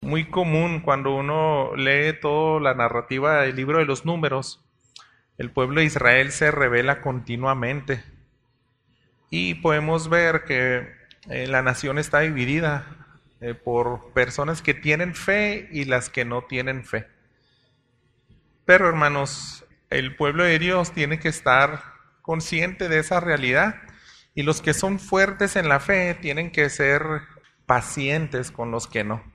muy común cuando uno lee toda la narrativa del libro de los Números. El pueblo de Israel se revela continuamente y podemos ver que la nación está dividida por personas que tienen fe y las que no tienen fe. Pero hermanos, el pueblo de Dios tiene que estar consciente de esa realidad y los que son fuertes en la fe tienen que ser pacientes con los que no.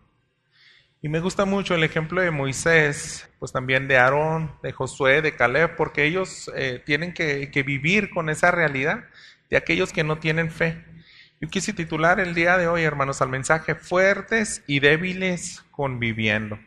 Y me gusta mucho el ejemplo de Moisés, pues también de Aarón, de Josué, de Caleb, porque ellos tienen que vivir con esa realidad de aquellos que no tienen fe. Yo quise titular el día de hoy, hermanos, al mensaje Fuertes y débiles conviviendo.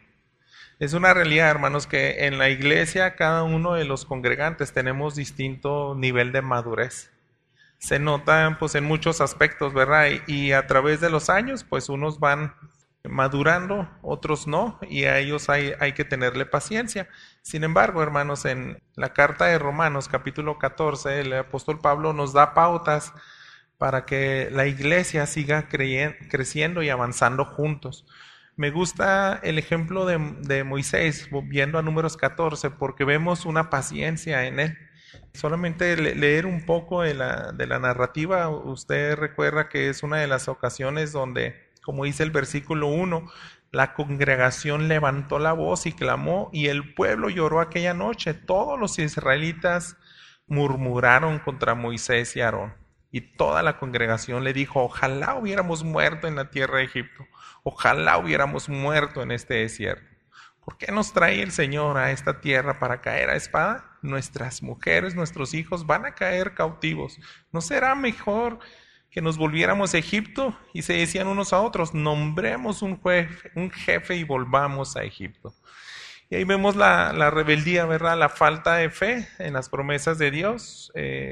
Es una realidad, hermanos, que en la iglesia cada uno de los congregantes tenemos distinto nivel de madurez. Se nota pues en muchos aspectos, ¿verdad? Y a través de los años, pues unos van madurando, otros no, y a ellos hay que tenerle paciencia. Sin embargo, hermanos, en la carta de Romanos, capítulo 14, el apóstol Pablo nos da pautas para que la iglesia siga creciendo y avanzando juntos. Me gusta el ejemplo de Moisés, viendo a Números 14, porque vemos una paciencia en él. Solamente leer un poco de la narrativa, usted recuerda que es una de las ocasiones donde, como dice el versículo 1, la congregación levantó la voz y clamó, y el pueblo lloró aquella noche. Todos los israelitas murmuraron contra Moisés y Aarón. Y toda la congregación le dijo, ojalá hubiéramos muerto en la tierra de Egipto, ojalá hubiéramos muerto en este desierto. ¿Por qué nos trae el Señor a esta tierra para caer a espada? Nuestras mujeres, nuestros hijos van a caer cautivos. ¿No será mejor que nos volviéramos a Egipto? Y se decían unos a otros, nombremos un jefe y volvamos a Egipto. Y ahí vemos la rebeldía, ¿verdad? La falta de fe en las promesas de Dios.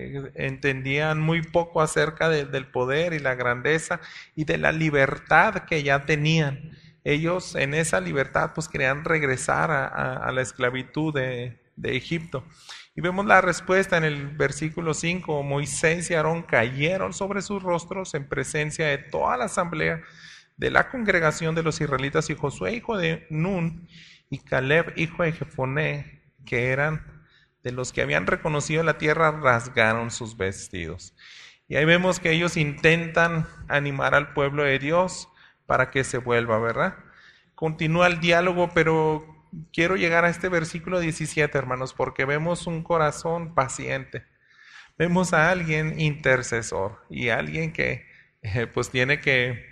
Entendían muy poco acerca del poder y la grandeza y de la libertad que ya tenían. Ellos en esa libertad pues querían regresar a la esclavitud de Egipto. Y vemos la respuesta en el versículo 5. Moisés y Aarón cayeron sobre sus rostros en presencia de toda la asamblea de la congregación de los israelitas, y Josué, hijo de Nun, y Caleb, hijo de Jefoné, que eran de los que habían reconocido la tierra, rasgaron sus vestidos. Y ahí vemos que ellos intentan animar al pueblo de Dios para que se vuelva, ¿verdad? Continúa el diálogo, pero quiero llegar a este versículo 17, hermanos, porque vemos un corazón paciente. Vemos a alguien intercesor y alguien que pues tiene que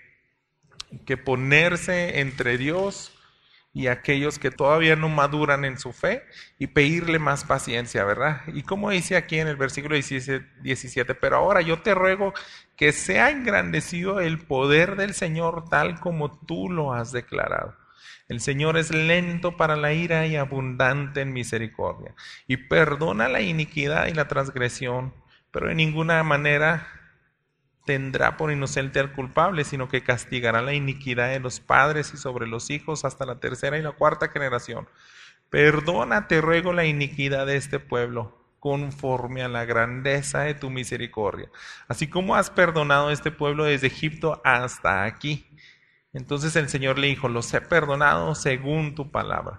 ponerse entre Dios y aquellos que todavía no maduran en su fe y pedirle más paciencia, ¿verdad? Y como dice aquí en el versículo 17, pero ahora yo te ruego que sea engrandecido el poder del Señor tal como tú lo has declarado. El Señor es lento para la ira y abundante en misericordia, y perdona la iniquidad y la transgresión, pero de ninguna manera tendrá por inocente al culpable, sino que castigará la iniquidad de los padres y sobre los hijos hasta la tercera y la cuarta generación. Perdona, te ruego, la iniquidad de este pueblo, conforme a la grandeza de tu misericordia, así como has perdonado a este pueblo desde Egipto hasta aquí. Entonces el Señor le dijo, los he perdonado según tu palabra.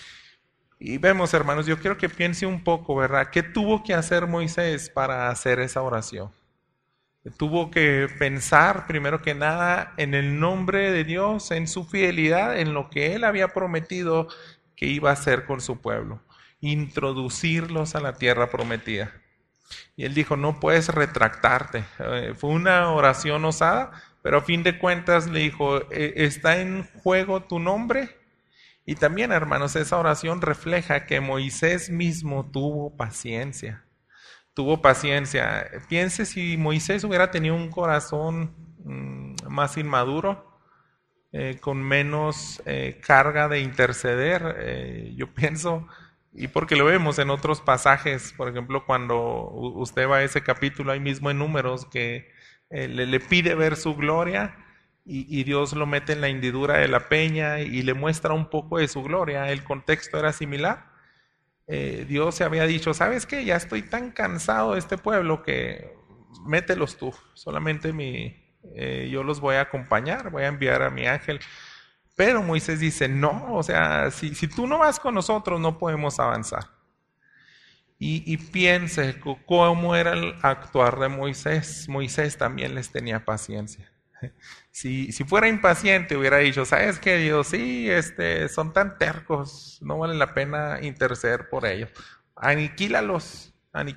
Y vemos, hermanos, yo quiero que piense un poco, ¿verdad? ¿Qué tuvo que hacer Moisés para hacer esa oración? Tuvo que pensar primero que nada en el nombre de Dios, en su fidelidad, en lo que Él había prometido que iba a hacer con su pueblo, introducirlos a la tierra prometida. Y Él dijo, no puedes retractarte. Fue una oración osada, pero a fin de cuentas le dijo, está en juego tu nombre. Y también, hermanos, esa oración refleja que Moisés mismo tuvo paciencia. Tuvo paciencia. Piense si Moisés hubiera tenido un corazón más inmaduro, con menos carga de interceder. Yo pienso, y porque lo vemos en otros pasajes, por ejemplo, cuando usted va a ese capítulo ahí mismo en Números, que le pide ver su gloria, y Dios lo mete en la hendidura de la peña y le muestra un poco de su gloria. El contexto era similar. Dios se había dicho, ¿sabes qué? Ya estoy tan cansado de este pueblo que mételos tú, solamente yo los voy a acompañar, voy a enviar a mi ángel. Pero Moisés dice, no, o sea, si tú no vas con nosotros, no podemos avanzar. Y piense cómo era el actuar de Moisés. Moisés también les tenía paciencia. Si fuera impaciente, hubiera dicho, ¿sabes qué, Dios? Sí, son tan tercos, no vale la pena interceder por ellos. Aniquílalos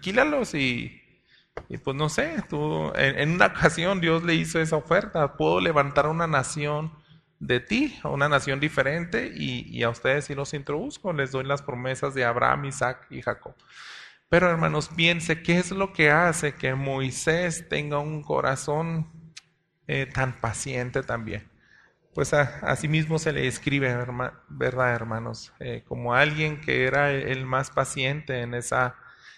y pues no sé, en una ocasión Dios le hizo esa oferta, puedo levantar una nación de ti, una nación diferente, y a ustedes sí los introduzco, les doy las promesas de Abraham, Isaac y Jacob. Pero hermanos, piense, ¿qué es lo que hace que Moisés tenga un corazón tan paciente también? Pues así mismo se le escribe, ¿verdad, hermanos? Como alguien que era el más paciente en esa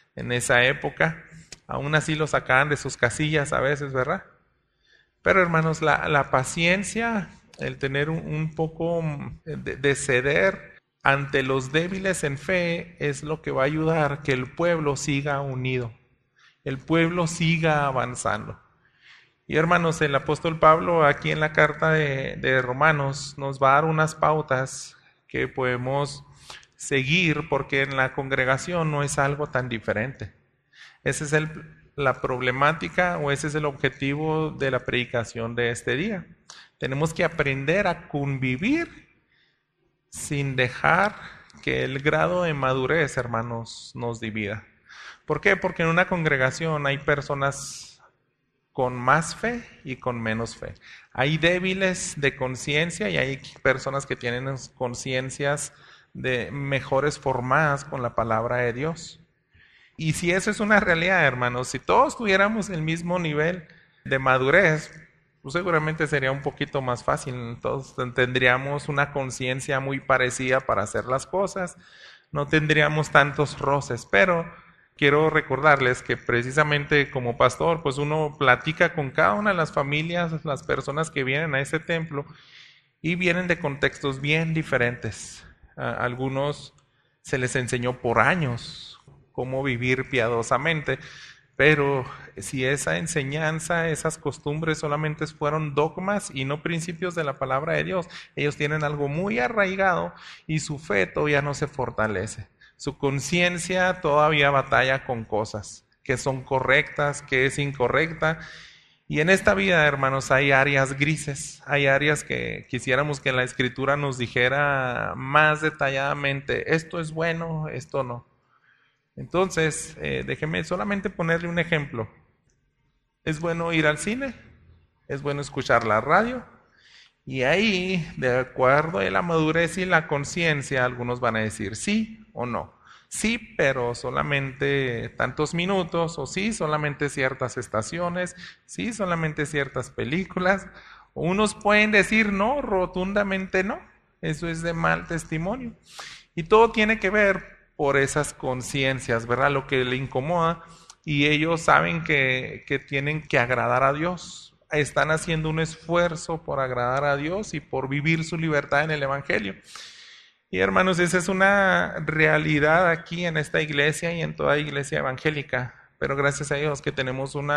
época, aún así lo sacaban de sus casillas a veces, ¿verdad? Pero hermanos, la paciencia, el tener un poco de ceder ante los débiles en fe es lo que va a ayudar que el pueblo siga unido, el pueblo siga avanzando. Y hermanos, el apóstol Pablo aquí en la carta de Romanos nos va a dar unas pautas que podemos seguir porque en la congregación no es algo tan diferente. Esa es la problemática o ese es el objetivo de la predicación de este día. Tenemos que aprender a convivir sin dejar que el grado de madurez, hermanos, nos divida. ¿Por qué? Porque en una congregación hay personas con más fe y con menos fe. Hay débiles de conciencia y hay personas que tienen conciencias mejores formadas con la palabra de Dios. Y si eso es una realidad, hermanos, si todos tuviéramos el mismo nivel de madurez, pues seguramente sería un poquito más fácil. Todos tendríamos una conciencia muy parecida para hacer las cosas, no tendríamos tantos roces, pero quiero recordarles que precisamente como pastor, pues uno platica con cada una de las familias, las personas que vienen a ese templo y vienen de contextos bien diferentes. A algunos se les enseñó por años cómo vivir piadosamente, pero si esa enseñanza, esas costumbres solamente fueron dogmas y no principios de la palabra de Dios, ellos tienen algo muy arraigado y su fe todavía no se fortalece. Su conciencia todavía batalla con cosas que son correctas, que es incorrecta. Y en esta vida, hermanos, hay áreas grises, hay áreas que quisiéramos que la Escritura nos dijera más detalladamente, esto es bueno, esto no. Entonces, déjeme solamente ponerle un ejemplo. Es bueno ir al cine, es bueno escuchar la radio, y ahí, de acuerdo a la madurez y la conciencia, algunos van a decir sí o no. Sí, pero solamente tantos minutos, o sí, solamente ciertas estaciones, sí, solamente ciertas películas. O unos pueden decir no, rotundamente no. Eso es de mal testimonio. Y todo tiene que ver por esas conciencias, ¿verdad? Lo que le incomoda, y ellos saben que tienen que agradar a Dios. Están haciendo un esfuerzo por agradar a Dios y por vivir su libertad en el Evangelio. Y hermanos, esa es una realidad aquí en esta iglesia y en toda iglesia evangélica. Pero gracias a Dios que tenemos un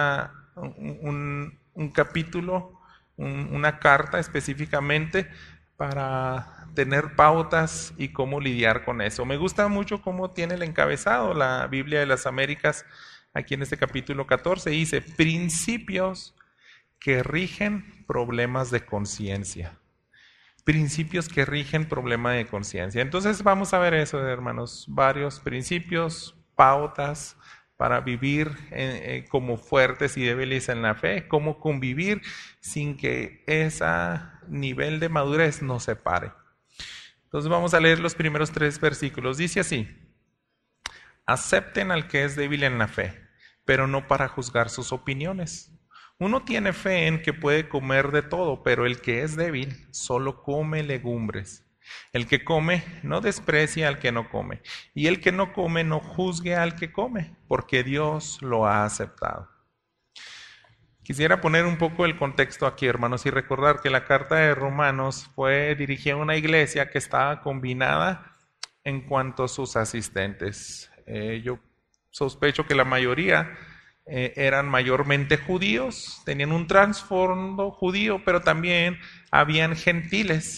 capítulo, una carta específicamente para tener pautas y cómo lidiar con eso. Me gusta mucho cómo tiene el encabezado la Biblia de las Américas aquí en este capítulo 14. Dice, principios que rigen problemas de conciencia. Principios que rigen problemas de conciencia. Entonces vamos a ver eso, hermanos. Varios principios, pautas para vivir como fuertes y débiles en la fe. Cómo convivir sin que ese nivel de madurez nos separe. Entonces vamos a leer los primeros 3 versículos. Dice así: acepten al que es débil en la fe, pero no para juzgar sus opiniones. Uno tiene fe en que puede comer de todo, pero el que es débil solo come legumbres. El que come no desprecia al que no come, y el que no come no juzgue al que come, porque Dios lo ha aceptado. Quisiera poner un poco el contexto aquí, hermanos, y recordar que la carta de Romanos fue dirigida a una iglesia que estaba combinada en cuanto a sus asistentes. Yo sospecho que la mayoría eran mayormente judíos, tenían un trasfondo judío, pero también habían gentiles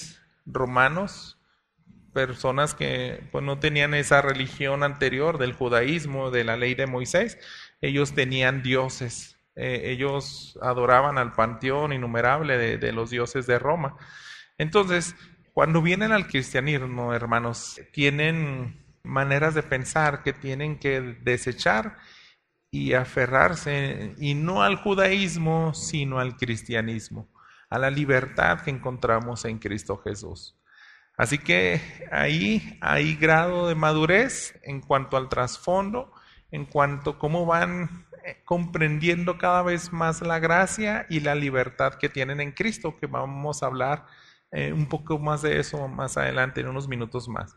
romanos, personas que pues no tenían esa religión anterior del judaísmo, de la ley de Moisés. Ellos tenían dioses, ellos adoraban al panteón innumerable de los dioses de Roma. Entonces, cuando vienen al cristianismo, hermanos, tienen maneras de pensar que tienen que desechar y aferrarse, y no al judaísmo, sino al cristianismo, a la libertad que encontramos en Cristo Jesús. Así que ahí hay grado de madurez en cuanto al trasfondo, en cuanto a cómo van comprendiendo cada vez más la gracia y la libertad que tienen en Cristo, que vamos a hablar un poco más de eso más adelante, en unos minutos más.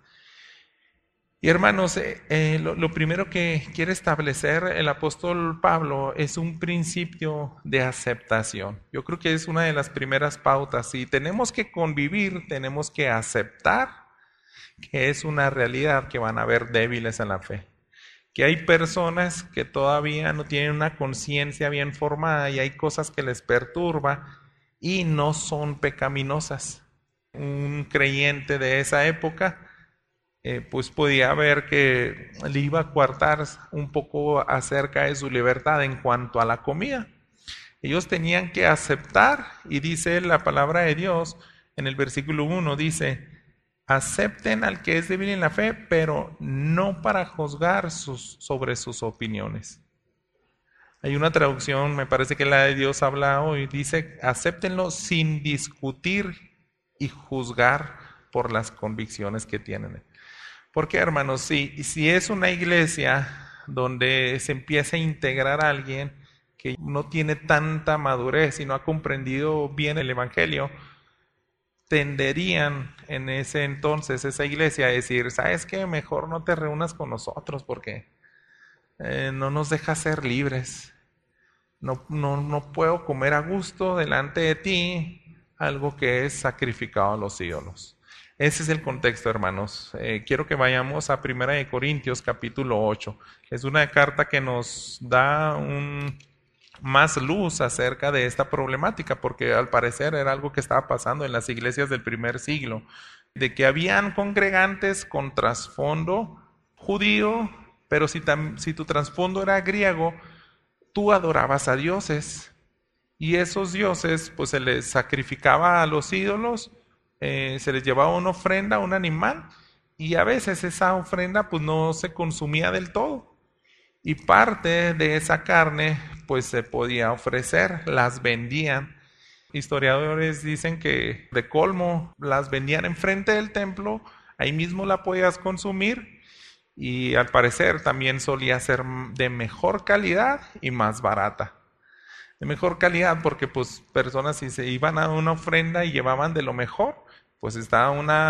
Y hermanos, lo primero que quiere establecer el apóstol Pablo es un principio de aceptación. Yo creo que es una de las primeras pautas. Si tenemos que convivir, tenemos que aceptar que es una realidad que van a haber débiles en la fe. Que hay personas que todavía no tienen una conciencia bien formada y hay cosas que les perturba y no son pecaminosas. Un creyente de esa época pues podía ver que le iba a coartar un poco acerca de su libertad en cuanto a la comida. Ellos tenían que aceptar, y dice la palabra de Dios en el versículo 1, dice: acepten al que es débil en la fe, pero no para juzgar sobre sus opiniones. Hay una traducción, me parece que la de Dios habla hoy, dice: acéptenlo sin discutir y juzgar por las convicciones que tienen. Porque, hermanos, si es una iglesia donde se empieza a integrar a alguien que no tiene tanta madurez y no ha comprendido bien el evangelio, tenderían en ese entonces esa iglesia a decir: ¿sabes qué? Mejor no te reúnas con nosotros porque no nos dejas ser libres. No puedo comer a gusto delante de ti algo que es sacrificado a los ídolos. Ese es el contexto, hermanos. Quiero que vayamos a 1 Corintios capítulo 8. Es una carta que nos da más luz acerca de esta problemática, porque al parecer era algo que estaba pasando en las iglesias del primer siglo, de que habían congregantes con trasfondo judío, pero si tu trasfondo era griego, tú adorabas a dioses, y esos dioses pues se les sacrificaba a los ídolos, se les llevaba una ofrenda, un animal, y a veces esa ofrenda pues no se consumía del todo, y parte de esa carne pues se podía ofrecer, las vendían. Historiadores dicen que de colmo las vendían enfrente del templo, ahí mismo la podías consumir, y al parecer también solía ser de mejor calidad y más barata. De mejor calidad porque pues personas si se iban a una ofrenda y llevaban de lo mejor, pues estaba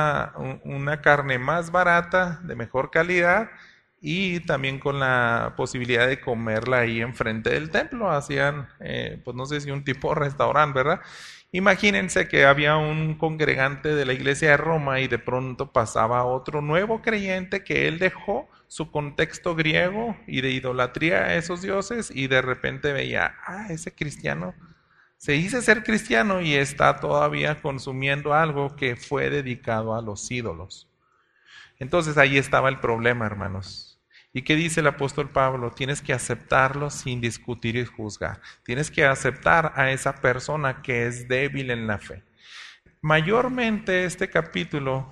una carne más barata, de mejor calidad, y también con la posibilidad de comerla ahí enfrente del templo. Hacían, pues no sé si un tipo restaurante, ¿verdad? Imagínense que había un congregante de la iglesia de Roma y de pronto pasaba otro nuevo creyente que él dejó su contexto griego y de idolatría a esos dioses, y de repente veía: ese cristiano se dice ser cristiano y está todavía consumiendo algo que fue dedicado a los ídolos. Entonces ahí estaba el problema, hermanos. ¿Y qué dice el apóstol Pablo? Tienes que aceptarlo sin discutir y juzgar. Tienes que aceptar a esa persona que es débil en la fe. Mayormente este capítulo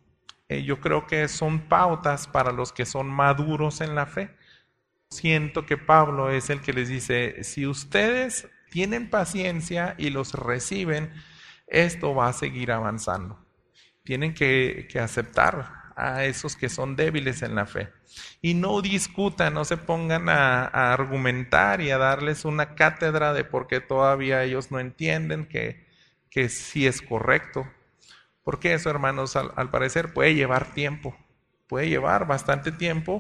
yo creo que son pautas para los que son maduros en la fe. Siento que Pablo es el que les dice: si ustedes tienen paciencia y los reciben, esto va a seguir avanzando. Tienen que aceptar a esos que son débiles en la fe. Y no discutan, no se pongan a argumentar y a darles una cátedra de por qué todavía ellos no entienden que sí es correcto. Porque eso, hermanos, al parecer puede llevar tiempo, puede llevar bastante tiempo,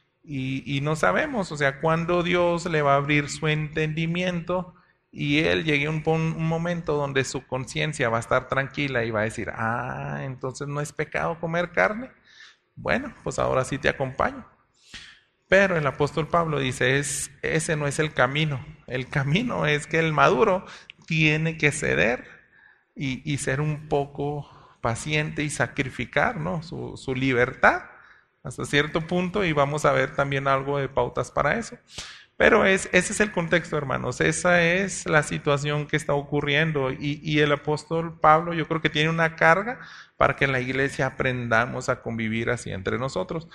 y no sabemos, o sea, cuándo Dios le va a abrir su entendimiento y él llegue a un momento donde su conciencia va a estar tranquila y va a decir: entonces no es pecado comer carne. Bueno, pues ahora sí te acompaño. Pero el apóstol Pablo dice: ese no es el camino. El camino es que el maduro tiene que ceder y ser un poco paciente y sacrificar, ¿no?, su libertad hasta cierto punto, y vamos a ver también algo de pautas para eso. Pero ese es el contexto, hermanos, esa es la situación que está ocurriendo, y el apóstol Pablo yo creo que tiene una carga para que en la iglesia aprendamos a convivir así entre nosotros.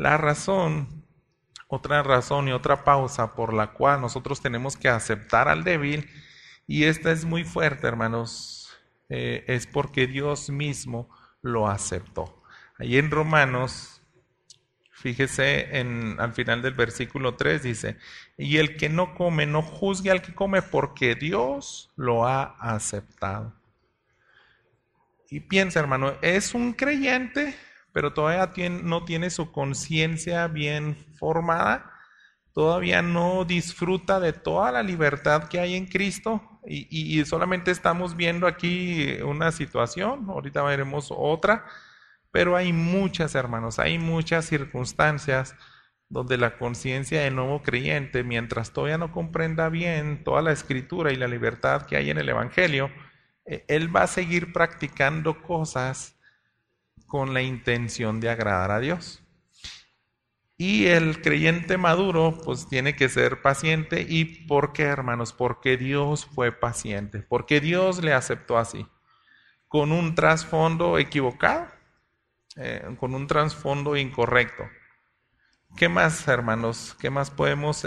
Otra razón y otra pausa por la cual nosotros tenemos que aceptar al débil, y esta es muy fuerte, hermanos, es porque Dios mismo lo aceptó. Ahí en Romanos, fíjese al final del versículo 3 dice, y el que no come, no juzgue al que come, porque Dios lo ha aceptado. Y piensa, hermano, es un creyente, pero todavía no tiene su conciencia bien formada, todavía no disfruta de toda la libertad que hay en Cristo, y solamente estamos viendo aquí una situación, ahorita veremos otra, pero hay muchas, hermanos, hay muchas circunstancias donde la conciencia del nuevo creyente, mientras todavía no comprenda bien toda la escritura y la libertad que hay en el Evangelio, él va a seguir practicando cosas con la intención de agradar a Dios. Y el creyente maduro pues tiene que ser paciente. ¿Y por qué, hermanos? Porque Dios fue paciente, porque Dios le aceptó así, con un trasfondo equivocado, con un trasfondo incorrecto. ¿Qué más, hermanos? ¿Qué más podemos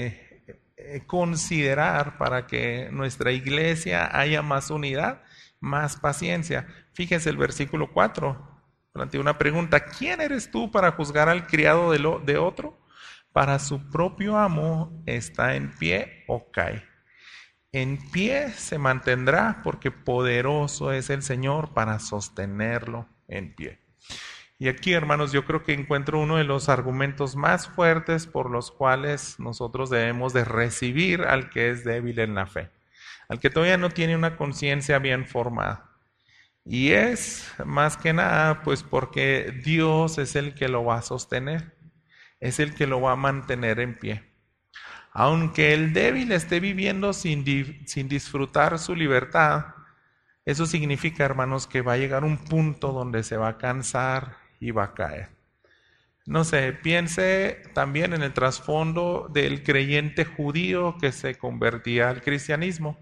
considerar para que nuestra iglesia haya más unidad, más paciencia? Fíjense el versículo 4, plantea una pregunta: ¿quién eres tú para juzgar al criado de otro? Para su propio amo está en pie o cae. En pie se mantendrá, porque poderoso es el Señor para sostenerlo en pie. Y aquí, hermanos, yo creo que encuentro uno de los argumentos más fuertes por los cuales nosotros debemos de recibir al que es débil en la fe, al que todavía no tiene una conciencia bien formada. Y es más que nada pues porque Dios es el que lo va a sostener, es el que lo va a mantener en pie. Aunque el débil esté viviendo sin disfrutar su libertad, eso significa, hermanos, que va a llegar un punto donde se va a cansar y va a caer. No sé, piense también en el trasfondo del creyente judío que se convertía al cristianismo.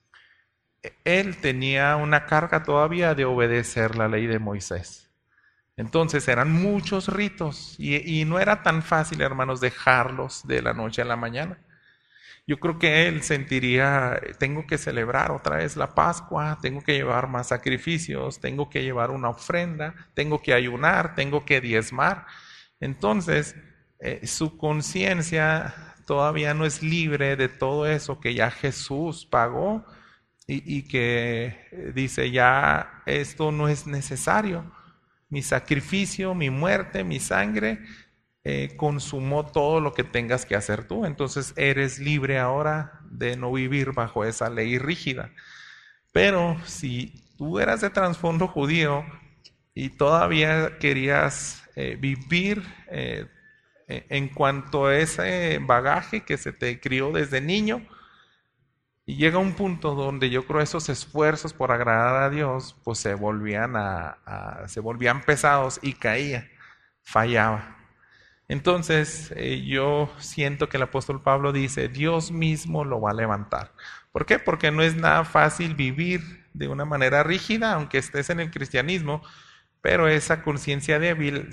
Él tenía una carga todavía de obedecer la ley de Moisés. Entonces eran muchos ritos y no era tan fácil, hermanos, dejarlos de la noche a la mañana. Yo creo que él sentiría, tengo que celebrar otra vez la Pascua, tengo que llevar más sacrificios, tengo que llevar una ofrenda, tengo que ayunar, tengo que diezmar. Entonces, su conciencia todavía no es libre de todo eso que ya Jesús pagó y que dice, ya esto no es necesario. Mi sacrificio, mi muerte, mi sangre consumó todo lo que tengas que hacer tú. Entonces eres libre ahora de no vivir bajo esa ley rígida. Pero si tú eras de trasfondo judío y todavía querías vivir en cuanto a ese bagaje que se te crió desde niño, y llega un punto donde yo creo esos esfuerzos por agradar a Dios pues se volvían pesados y caía, fallaba. Entonces yo siento que el apóstol Pablo dice, Dios mismo lo va a levantar. ¿Por qué? Porque no es nada fácil vivir de una manera rígida, aunque estés en el cristianismo, pero esa conciencia débil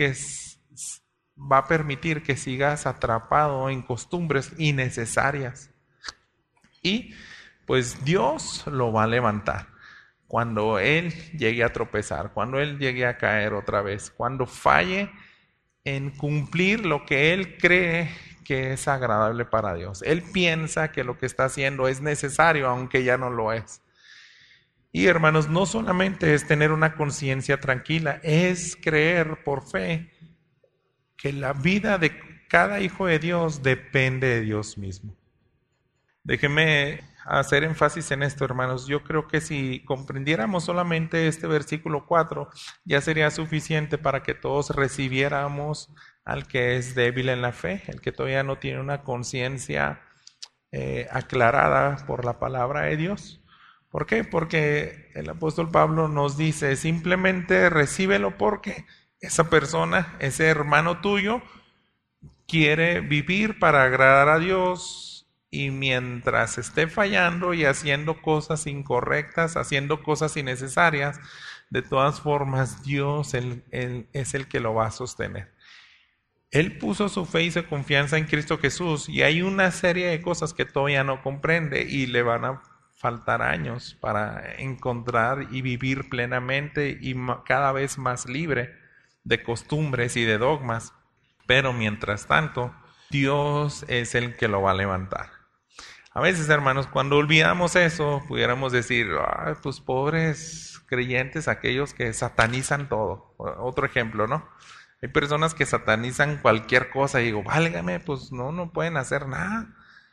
va a permitir que sigas atrapado en costumbres innecesarias. Y pues Dios lo va a levantar cuando Él llegue a tropezar, cuando Él llegue a caer otra vez, cuando falle en cumplir lo que Él cree que es agradable para Dios. Él piensa que lo que está haciendo es necesario, aunque ya no lo es. Y hermanos, no solamente es tener una conciencia tranquila, es creer por fe que la vida de cada hijo de Dios depende de Dios mismo. Déjenme hacer énfasis en esto, hermanos. Yo creo que si comprendiéramos solamente este versículo 4, ya sería suficiente para que todos recibiéramos al que es débil en la fe, el que todavía no tiene una conciencia aclarada por la palabra de Dios. ¿Por qué? Porque el apóstol Pablo nos dice, simplemente recíbelo porque esa persona, ese hermano tuyo, quiere vivir para agradar a Dios y mientras esté fallando y haciendo cosas incorrectas, haciendo cosas innecesarias, de todas formas Dios es el que lo va a sostener. Él puso su fe y su confianza en Cristo Jesús y hay una serie de cosas que todavía no comprende y le van a faltar años para encontrar y vivir plenamente y cada vez más libre de costumbres y de dogmas. Pero mientras tanto, Dios es el que lo va a levantar. A veces, hermanos, cuando olvidamos eso, pudiéramos decir, pues pobres creyentes, aquellos que satanizan todo. Otro ejemplo, ¿no? Hay personas que satanizan cualquier cosa y digo, válgame, pues no pueden hacer nada.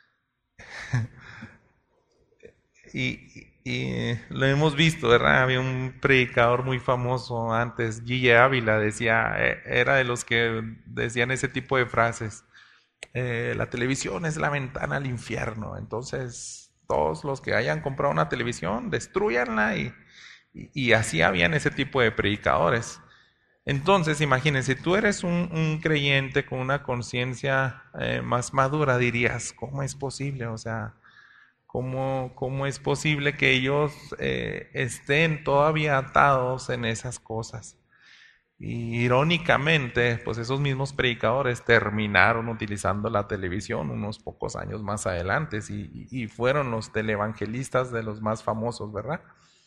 Y lo hemos visto, ¿verdad? Había un predicador muy famoso antes, Guille Ávila, decía, era de los que decían ese tipo de frases. La televisión es la ventana al infierno, entonces todos los que hayan comprado una televisión, destruyanla y así habían ese tipo de predicadores. Entonces, imagínense, tú eres un creyente con una conciencia más madura, dirías, ¿cómo es posible? O sea, ¿cómo es posible que ellos estén todavía atados en esas cosas? Y irónicamente, pues esos mismos predicadores terminaron utilizando la televisión unos pocos años más adelante y fueron los televangelistas de los más famosos, ¿verdad?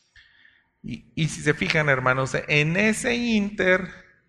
Y si se fijan, hermanos, en ese inter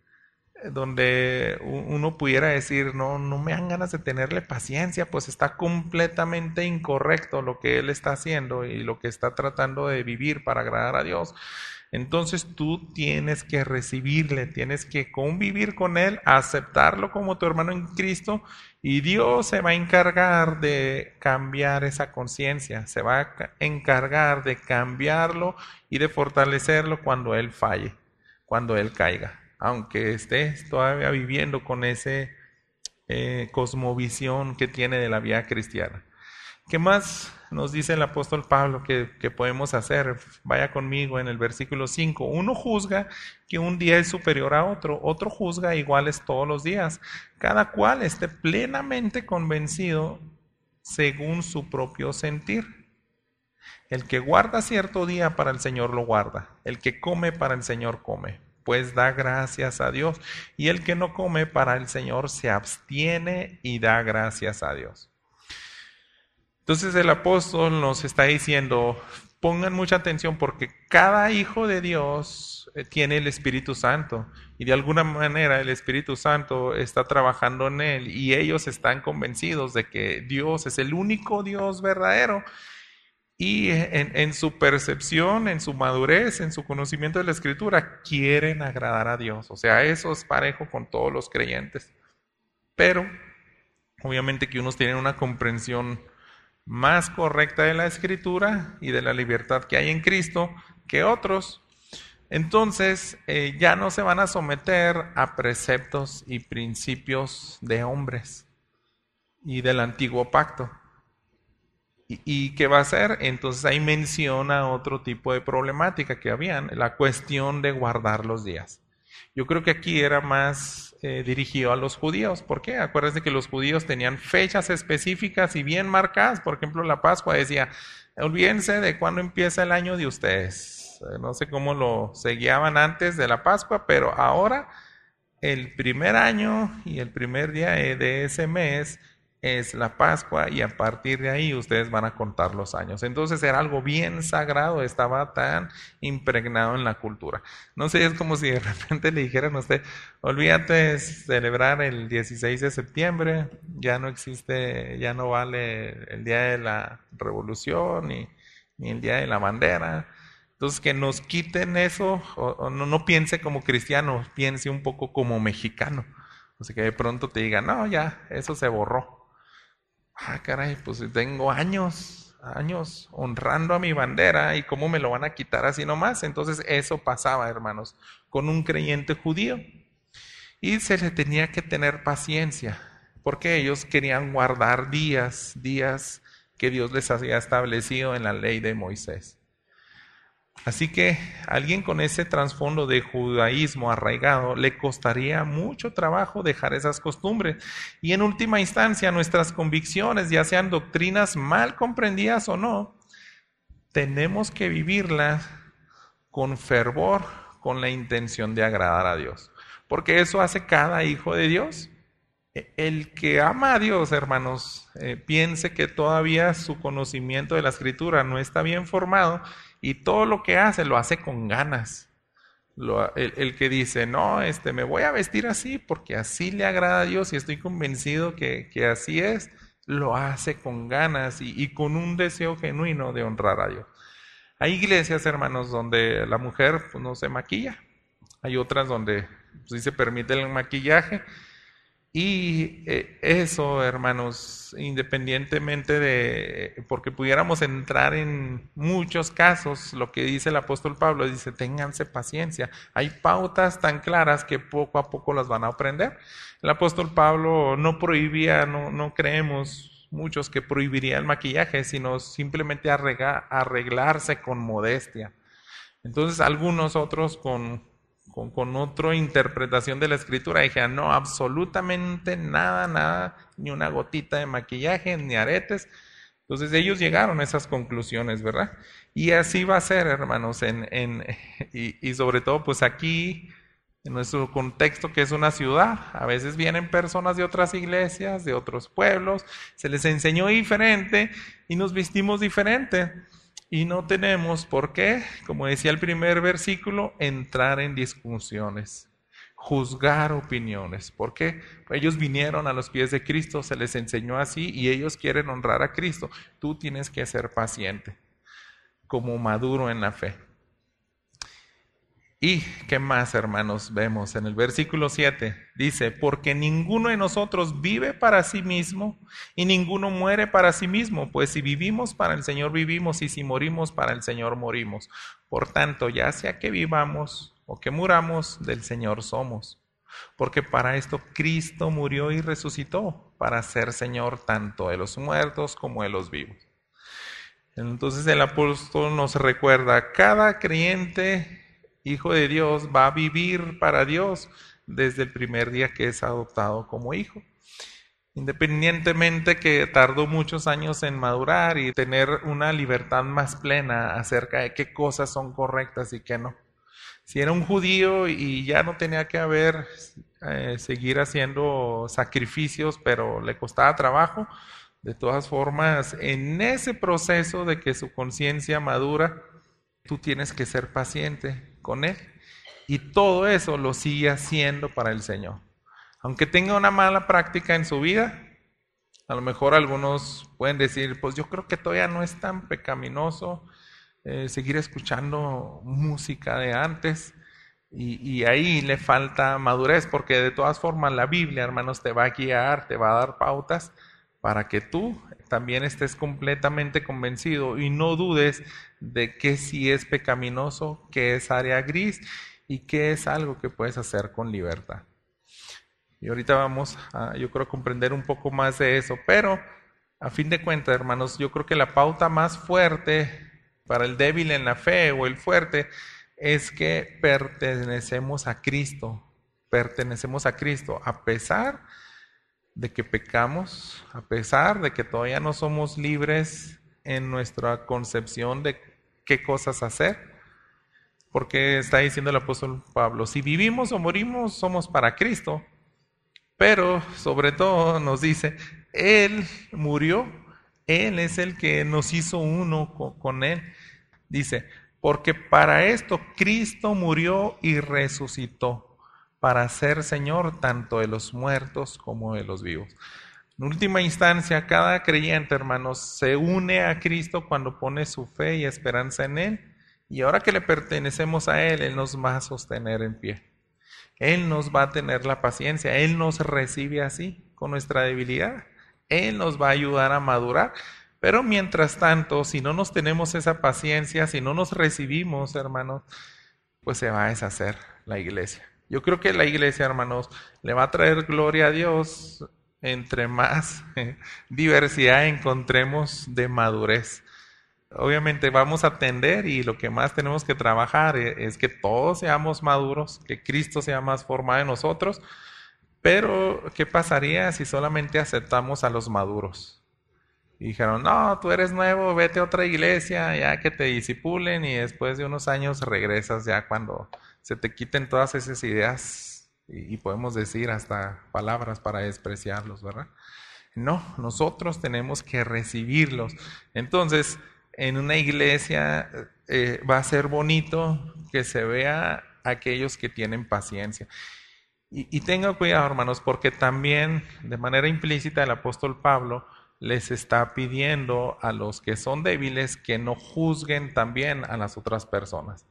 donde uno pudiera decir, no me dan ganas de tenerle paciencia, pues está completamente incorrecto lo que él está haciendo y lo que está tratando de vivir para agradar a Dios. Entonces tú tienes que recibirle, tienes que convivir con él, aceptarlo como tu hermano en Cristo y Dios se va a encargar de cambiar esa conciencia, se va a encargar de cambiarlo y de fortalecerlo cuando él falle, cuando él caiga, aunque estés todavía viviendo con ese cosmovisión que tiene de la vida cristiana. ¿Qué más nos dice el apóstol Pablo que podemos hacer? Vaya conmigo en el versículo 5. Uno juzga que un día es superior a otro, otro juzga iguales todos los días. Cada cual esté plenamente convencido según su propio sentir. El que guarda cierto día para el Señor lo guarda, el que come para el Señor come, pues da gracias a Dios, y el que no come para el Señor se abstiene y da gracias a Dios. Entonces el apóstol nos está diciendo, pongan mucha atención porque cada hijo de Dios tiene el Espíritu Santo y de alguna manera el Espíritu Santo está trabajando en él y ellos están convencidos de que Dios es el único Dios verdadero y en su percepción, en su madurez, en su conocimiento de la Escritura quieren agradar a Dios. O sea, eso es parejo con todos los creyentes. Pero obviamente que unos tienen una comprensión más correcta de la Escritura y de la libertad que hay en Cristo que otros. Entonces ya no se van a someter a preceptos y principios de hombres y del antiguo pacto. ¿Y qué va a hacer? Entonces ahí menciona otro tipo de problemática que habían, la cuestión de guardar los días. Yo creo que aquí era más dirigido a los judíos. ¿Por qué? Acuérdense que los judíos tenían fechas específicas y bien marcadas. Por ejemplo, la Pascua decía, olvídense de cuándo empieza el año de ustedes. No sé cómo lo se guiaban antes de la Pascua, pero ahora el primer año y el primer día de ese mes es la Pascua y a partir de ahí ustedes van a contar los años. Entonces era algo bien sagrado, estaba tan impregnado en la cultura. No sé, es como si de repente le dijeran a usted, olvídate de celebrar el 16 de septiembre, ya no existe, ya no vale el día de la revolución ni el día de la bandera. Entonces que nos quiten eso, o no piense como cristiano, piense un poco como mexicano. O sea que de pronto te digan, no, ya, eso se borró. Caray, pues tengo años honrando a mi bandera y cómo me lo van a quitar así nomás. Entonces eso pasaba, hermanos, con un creyente judío. Y se le tenía que tener paciencia, porque ellos querían guardar días que Dios les había establecido en la ley de Moisés. Así que a alguien con ese trasfondo de judaísmo arraigado le costaría mucho trabajo dejar esas costumbres. Y en última instancia, nuestras convicciones, ya sean doctrinas mal comprendidas o no, tenemos que vivirlas con fervor, con la intención de agradar a Dios. Porque eso hace cada hijo de Dios. El que ama a Dios, hermanos, piense que todavía su conocimiento de la Escritura no está bien formado y todo lo que hace lo hace con ganas. El que dice, no, me voy a vestir así porque así le agrada a Dios y estoy convencido que así es, lo hace con ganas y con un deseo genuino de honrar a Dios. Hay iglesias, hermanos, donde la mujer pues, no se maquilla. Hay otras donde sí se permite el maquillaje. Y eso, hermanos, independientemente de, porque pudiéramos entrar en muchos casos, lo que dice el apóstol Pablo, dice, ténganse paciencia. Hay pautas tan claras que poco a poco las van a aprender. El apóstol Pablo no prohibía, no creemos muchos que prohibiría el maquillaje, sino simplemente arreglarse con modestia. Entonces algunos otros con otra interpretación de la escritura dijeron, no, absolutamente nada, ni una gotita de maquillaje, ni aretes. Entonces ellos llegaron a esas conclusiones, ¿verdad? Y así va a ser, hermanos, y sobre todo pues aquí, en nuestro contexto que es una ciudad, a veces vienen personas de otras iglesias, de otros pueblos, se les enseñó diferente y nos vestimos diferente. Y no tenemos por qué, como decía el primer versículo, entrar en discusiones, juzgar opiniones. ¿Por qué? Ellos vinieron a los pies de Cristo, se les enseñó así y ellos quieren honrar a Cristo. Tú tienes que ser paciente, como maduro en la fe. ¿Y qué más, hermanos, vemos? En el versículo 7 dice, porque ninguno de nosotros vive para sí mismo y ninguno muere para sí mismo, pues si vivimos para el Señor vivimos y si morimos para el Señor morimos. Por tanto, ya sea que vivamos o que muramos, del Señor somos. Porque para esto Cristo murió y resucitó, para ser Señor tanto de los muertos como de los vivos. Entonces el apóstol nos recuerda, cada creyente hijo de Dios va a vivir para Dios desde el primer día que es adoptado como hijo. Independientemente que tardó muchos años en madurar y tener una libertad más plena acerca de qué cosas son correctas y qué no. Si era un judío y ya no tenía que seguir haciendo sacrificios, pero le costaba trabajo, de todas formas, en ese proceso de que su conciencia madura, tú tienes que ser paciente con Él. Y todo eso lo sigue haciendo para el Señor. Aunque tenga una mala práctica en su vida, a lo mejor algunos pueden decir, pues yo creo que todavía no es tan pecaminoso seguir escuchando música de antes. Y ahí le falta madurez, porque de todas formas la Biblia, hermanos, te va a guiar, te va a dar pautas para que tú también estés completamente convencido y no dudes de que sí es pecaminoso, que es área gris y que es algo que puedes hacer con libertad. Y ahorita vamos a, yo creo, comprender un poco más de eso, pero a fin de cuentas, hermanos, yo creo que la pauta más fuerte para el débil en la fe o el fuerte es que pertenecemos a Cristo, a pesar de que pecamos, a pesar de que todavía no somos libres en nuestra concepción de qué cosas hacer, porque está diciendo el apóstol Pablo, si vivimos o morimos somos para Cristo, pero sobre todo nos dice, Él murió, Él es el que nos hizo uno con Él, dice, porque para esto Cristo murió y resucitó, para ser Señor tanto de los muertos como de los vivos. En última instancia, cada creyente, hermanos, se une a Cristo cuando pone su fe y esperanza en Él. Y ahora que le pertenecemos a Él, Él nos va a sostener en pie. Él nos va a tener la paciencia. Él nos recibe así, con nuestra debilidad. Él nos va a ayudar a madurar. Pero mientras tanto, si no nos tenemos esa paciencia, si no nos recibimos, hermanos, pues se va a deshacer la iglesia. Yo creo que la iglesia, hermanos, le va a traer gloria a Dios entre más diversidad encontremos de madurez. obviamente vamos a atender y lo que más tenemos que trabajar es que todos seamos maduros, que Cristo sea más formado en nosotros, pero ¿qué pasaría si solamente aceptamos a los maduros? Y dijeron, no, tú eres nuevo, vete a otra iglesia, ya que te disipulen y después de unos años regresas ya cuando se te quiten todas esas ideas y podemos decir hasta palabras para despreciarlos, ¿verdad? No, nosotros tenemos que recibirlos. Entonces, en una iglesia va a ser bonito que se vea aquellos que tienen paciencia. Y tengan cuidado, hermanos, porque también de manera implícita el apóstol Pablo les está pidiendo a los que son débiles que no juzguen también a las otras personas.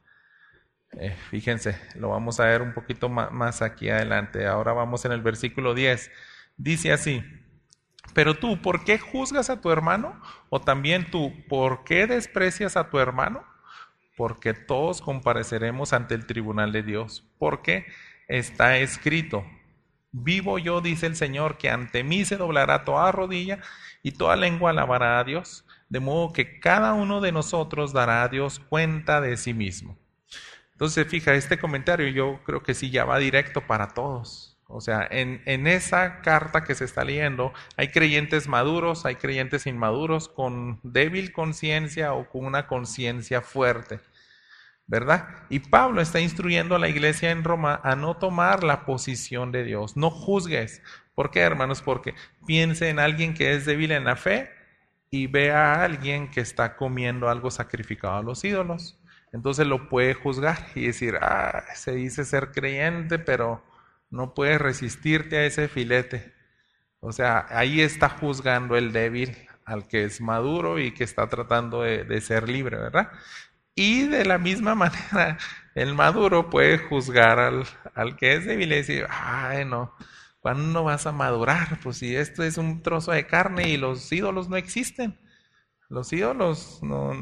Fíjense, lo vamos a ver un poquito más aquí adelante. Ahora vamos en el versículo 10. Dice así: pero tú, ¿por qué juzgas a tu hermano? O también tú, ¿por qué desprecias a tu hermano? Porque todos compareceremos ante el tribunal de Dios. Porque está escrito: vivo yo, dice el Señor, que ante mí se doblará toda rodilla y toda lengua alabará a Dios. De modo que cada uno de nosotros dará a Dios cuenta de sí mismo. Entonces, fija, este comentario yo creo que sí ya va directo para todos. O sea, en esa carta que se está leyendo, hay creyentes maduros, hay creyentes inmaduros, con débil conciencia o con una conciencia fuerte, ¿verdad? Y Pablo está instruyendo a la iglesia en Roma a no tomar la posición de Dios, no juzgues. ¿Por qué, hermanos? Porque piense en alguien que es débil en la fe y ve a alguien que está comiendo algo sacrificado a los ídolos. Entonces lo puede juzgar y decir, se dice ser creyente, pero no puedes resistirte a ese filete. O sea, ahí está juzgando el débil al que es maduro y que está tratando de ser libre, ¿verdad? Y de la misma manera, el maduro puede juzgar al que es débil y decir, ay no, ¿cuándo vas a madurar? Pues si esto es un trozo de carne y los ídolos no existen. Los ídolos,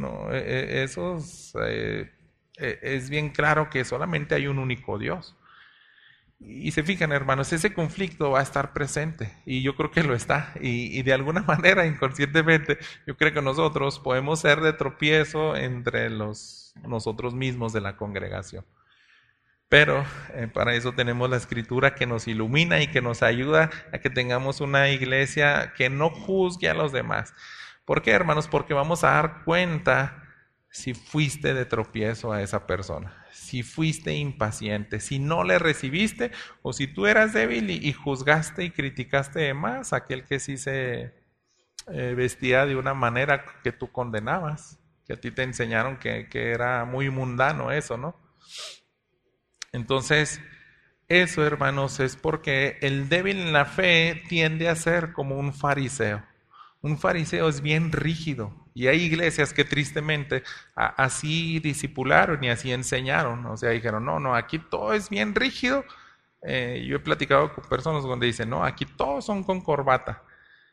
esos, es bien claro que solamente hay un único Dios. Y se fijan, hermanos, ese conflicto va a estar presente y yo creo que lo está. Y de alguna manera, inconscientemente, yo creo que nosotros podemos ser de tropiezo entre nosotros mismos de la congregación. Pero para eso tenemos la Escritura que nos ilumina y que nos ayuda a que tengamos una iglesia que no juzgue a los demás. ¿Por qué, hermanos? Porque vamos a dar cuenta si fuiste de tropiezo a esa persona, si fuiste impaciente, si no le recibiste, o si tú eras débil y juzgaste y criticaste de más a aquel que sí se vestía de una manera que tú condenabas, que a ti te enseñaron que era muy mundano eso, ¿no? Entonces, eso, hermanos, es porque el débil en la fe tiende a ser como un fariseo. Un fariseo es bien rígido y hay iglesias que tristemente así discipularon y así enseñaron. O sea, dijeron, no, aquí todo es bien rígido. Yo he platicado con personas donde dicen, no, aquí todos son con corbata.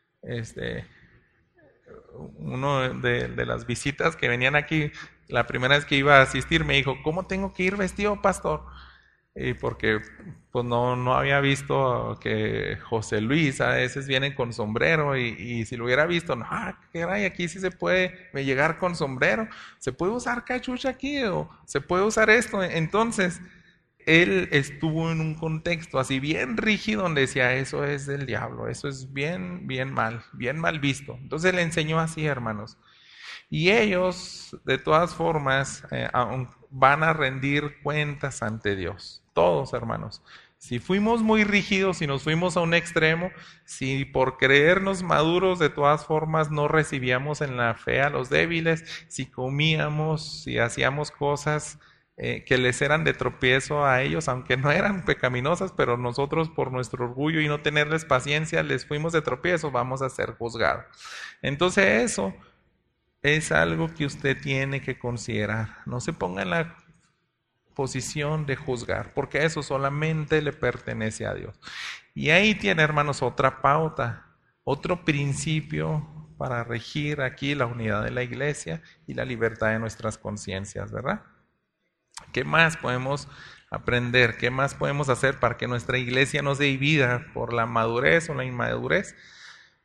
Uno de las visitas que venían aquí, la primera vez que iba a asistir, me dijo, ¿cómo tengo que ir vestido, pastor? Y porque pues no había visto que José Luis a veces viene con sombrero y si lo hubiera visto, no, caray, aquí sí se puede llegar con sombrero, se puede usar cachucha aquí o se puede usar esto. Entonces, él estuvo en un contexto así bien rígido donde decía, eso es del diablo, eso es bien mal visto. Entonces le enseñó así, hermanos. Y ellos, de todas formas, van a rendir cuentas ante Dios. Todos, hermanos. Si fuimos muy rígidos, si nos fuimos a un extremo, si por creernos maduros de todas formas no recibíamos en la fe a los débiles, si comíamos, si hacíamos cosas que les eran de tropiezo a ellos, aunque no eran pecaminosas, pero nosotros por nuestro orgullo y no tenerles paciencia les fuimos de tropiezo, vamos a ser juzgados. Entonces eso es algo que usted tiene que considerar. No se ponga en la posición de juzgar, porque eso solamente le pertenece a Dios. Y ahí tiene, hermanos, otra pauta, otro principio para regir aquí la unidad de la iglesia y la libertad de nuestras conciencias, ¿verdad? ¿Qué más podemos aprender? ¿Qué más podemos hacer para que nuestra iglesia no se divida por la madurez o la inmadurez?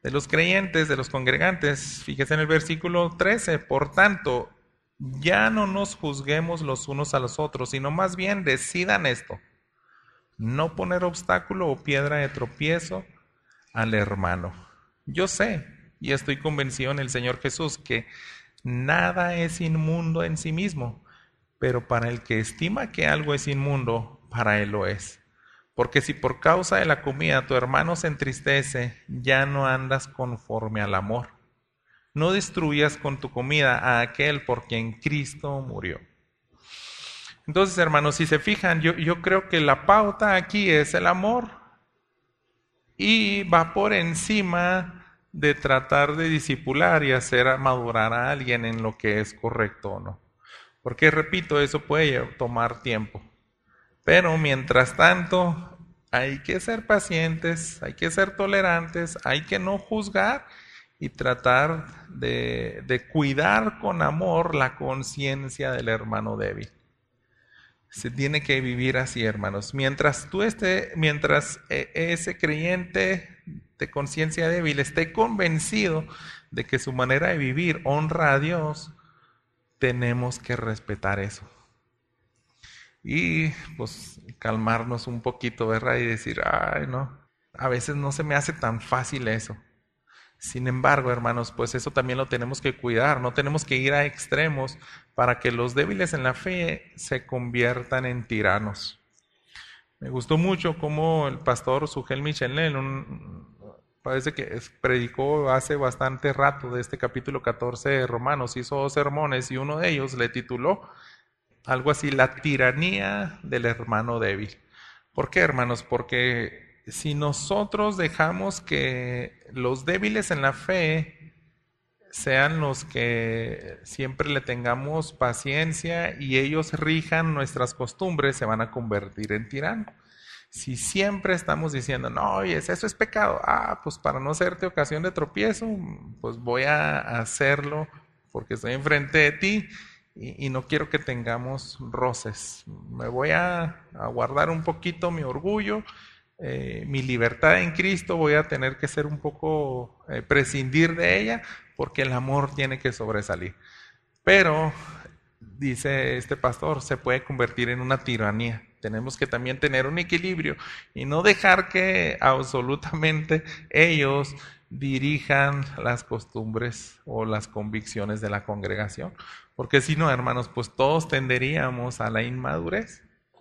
de los creyentes, de los congregantes. Fíjese en el versículo 13, por tanto, ya no nos juzguemos los unos a los otros, sino más bien decidan esto, no poner obstáculo o piedra de tropiezo al hermano. Yo sé y estoy convencido en el Señor Jesús que nada es inmundo en sí mismo, pero para el que estima que algo es inmundo, para él lo es. Porque si por causa de la comida tu hermano se entristece, ya no andas conforme al amor. No destruyas con tu comida a aquel por quien Cristo murió. Entonces, hermanos, si se fijan, yo creo que la pauta aquí es el amor y va por encima de tratar de discipular y hacer madurar a alguien en lo que es correcto o no. Porque, repito, eso puede tomar tiempo. Pero mientras tanto, hay que ser pacientes, hay que ser tolerantes, hay que no juzgar y tratar de cuidar con amor la conciencia del hermano débil. Se tiene que vivir así, hermanos. Mientras ese creyente de conciencia débil esté convencido de que su manera de vivir honra a Dios, tenemos que respetar eso. Y pues calmarnos un poquito, ¿verdad? Y decir, ay, no, a veces no se me hace tan fácil eso. Sin embargo, hermanos, pues eso también lo tenemos que cuidar, no tenemos que ir a extremos para que los débiles en la fe se conviertan en tiranos. Me gustó mucho cómo el pastor Sugel Michelin, parece que predicó hace bastante rato de este capítulo 14 de Romanos, hizo 2 sermones y uno de ellos le tituló algo así, la tiranía del hermano débil. ¿Por qué, hermanos? Porque si nosotros dejamos que los débiles en la fe sean los que siempre le tengamos paciencia y ellos rijan nuestras costumbres, se van a convertir en tiranos. Si siempre estamos diciendo, no, oye, eso es pecado, pues para no hacerte ocasión de tropiezo, pues voy a hacerlo porque estoy enfrente de ti y no quiero que tengamos roces. Me voy a guardar un poquito mi orgullo, mi libertad en Cristo, voy a tener que ser un poco, prescindir de ella, porque el amor tiene que sobresalir. Pero, dice este pastor, se puede convertir en una tiranía. Tenemos que también tener un equilibrio y no dejar que absolutamente ellos dirijan las costumbres o las convicciones de la congregación. Porque si no, hermanos, pues todos tenderíamos a la inmadurez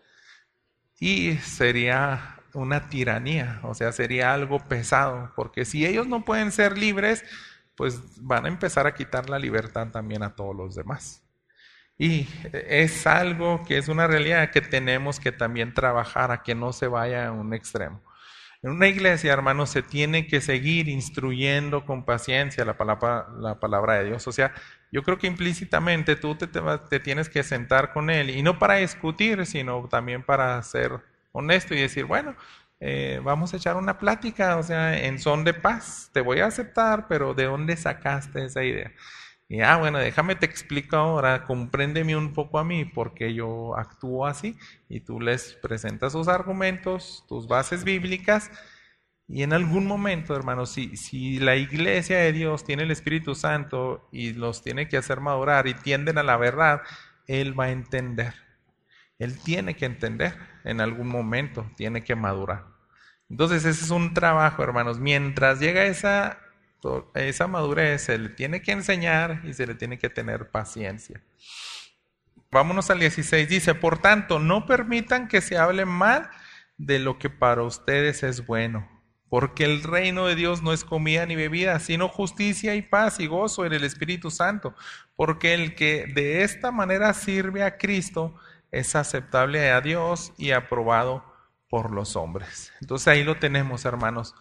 y sería una tiranía, o sea, sería algo pesado, porque si ellos no pueden ser libres, pues van a empezar a quitar la libertad también a todos los demás. Y es algo que es una realidad que tenemos que también trabajar a que no se vaya a un extremo. En una iglesia, hermanos, se tiene que seguir instruyendo con paciencia la palabra de Dios. O sea, yo creo que implícitamente tú te tienes que sentar con Él, y no para discutir, sino también para ser honesto y decir, bueno, vamos a echar una plática, o sea, en son de paz. Te voy a aceptar, pero ¿de dónde sacaste esa idea? Y bueno, déjame te explico ahora, compréndeme un poco a mí, porque yo actúo así, y tú les presentas sus argumentos, tus bases bíblicas, y en algún momento, hermanos, si la iglesia de Dios tiene el Espíritu Santo y los tiene que hacer madurar y tienden a la verdad, Él va a entender. Él tiene que entender, en algún momento tiene que madurar. Entonces ese es un trabajo, hermanos, mientras llega esa madurez, se le tiene que enseñar y se le tiene que tener paciencia. Vámonos al 16, dice, por tanto, no permitan que se hable mal de lo que para ustedes es bueno, porque el reino de Dios no es comida ni bebida, sino justicia y paz y gozo en el Espíritu Santo, porque el que de esta manera sirve a Cristo es aceptable a Dios y aprobado por los hombres. Entonces ahí lo tenemos, hermanos.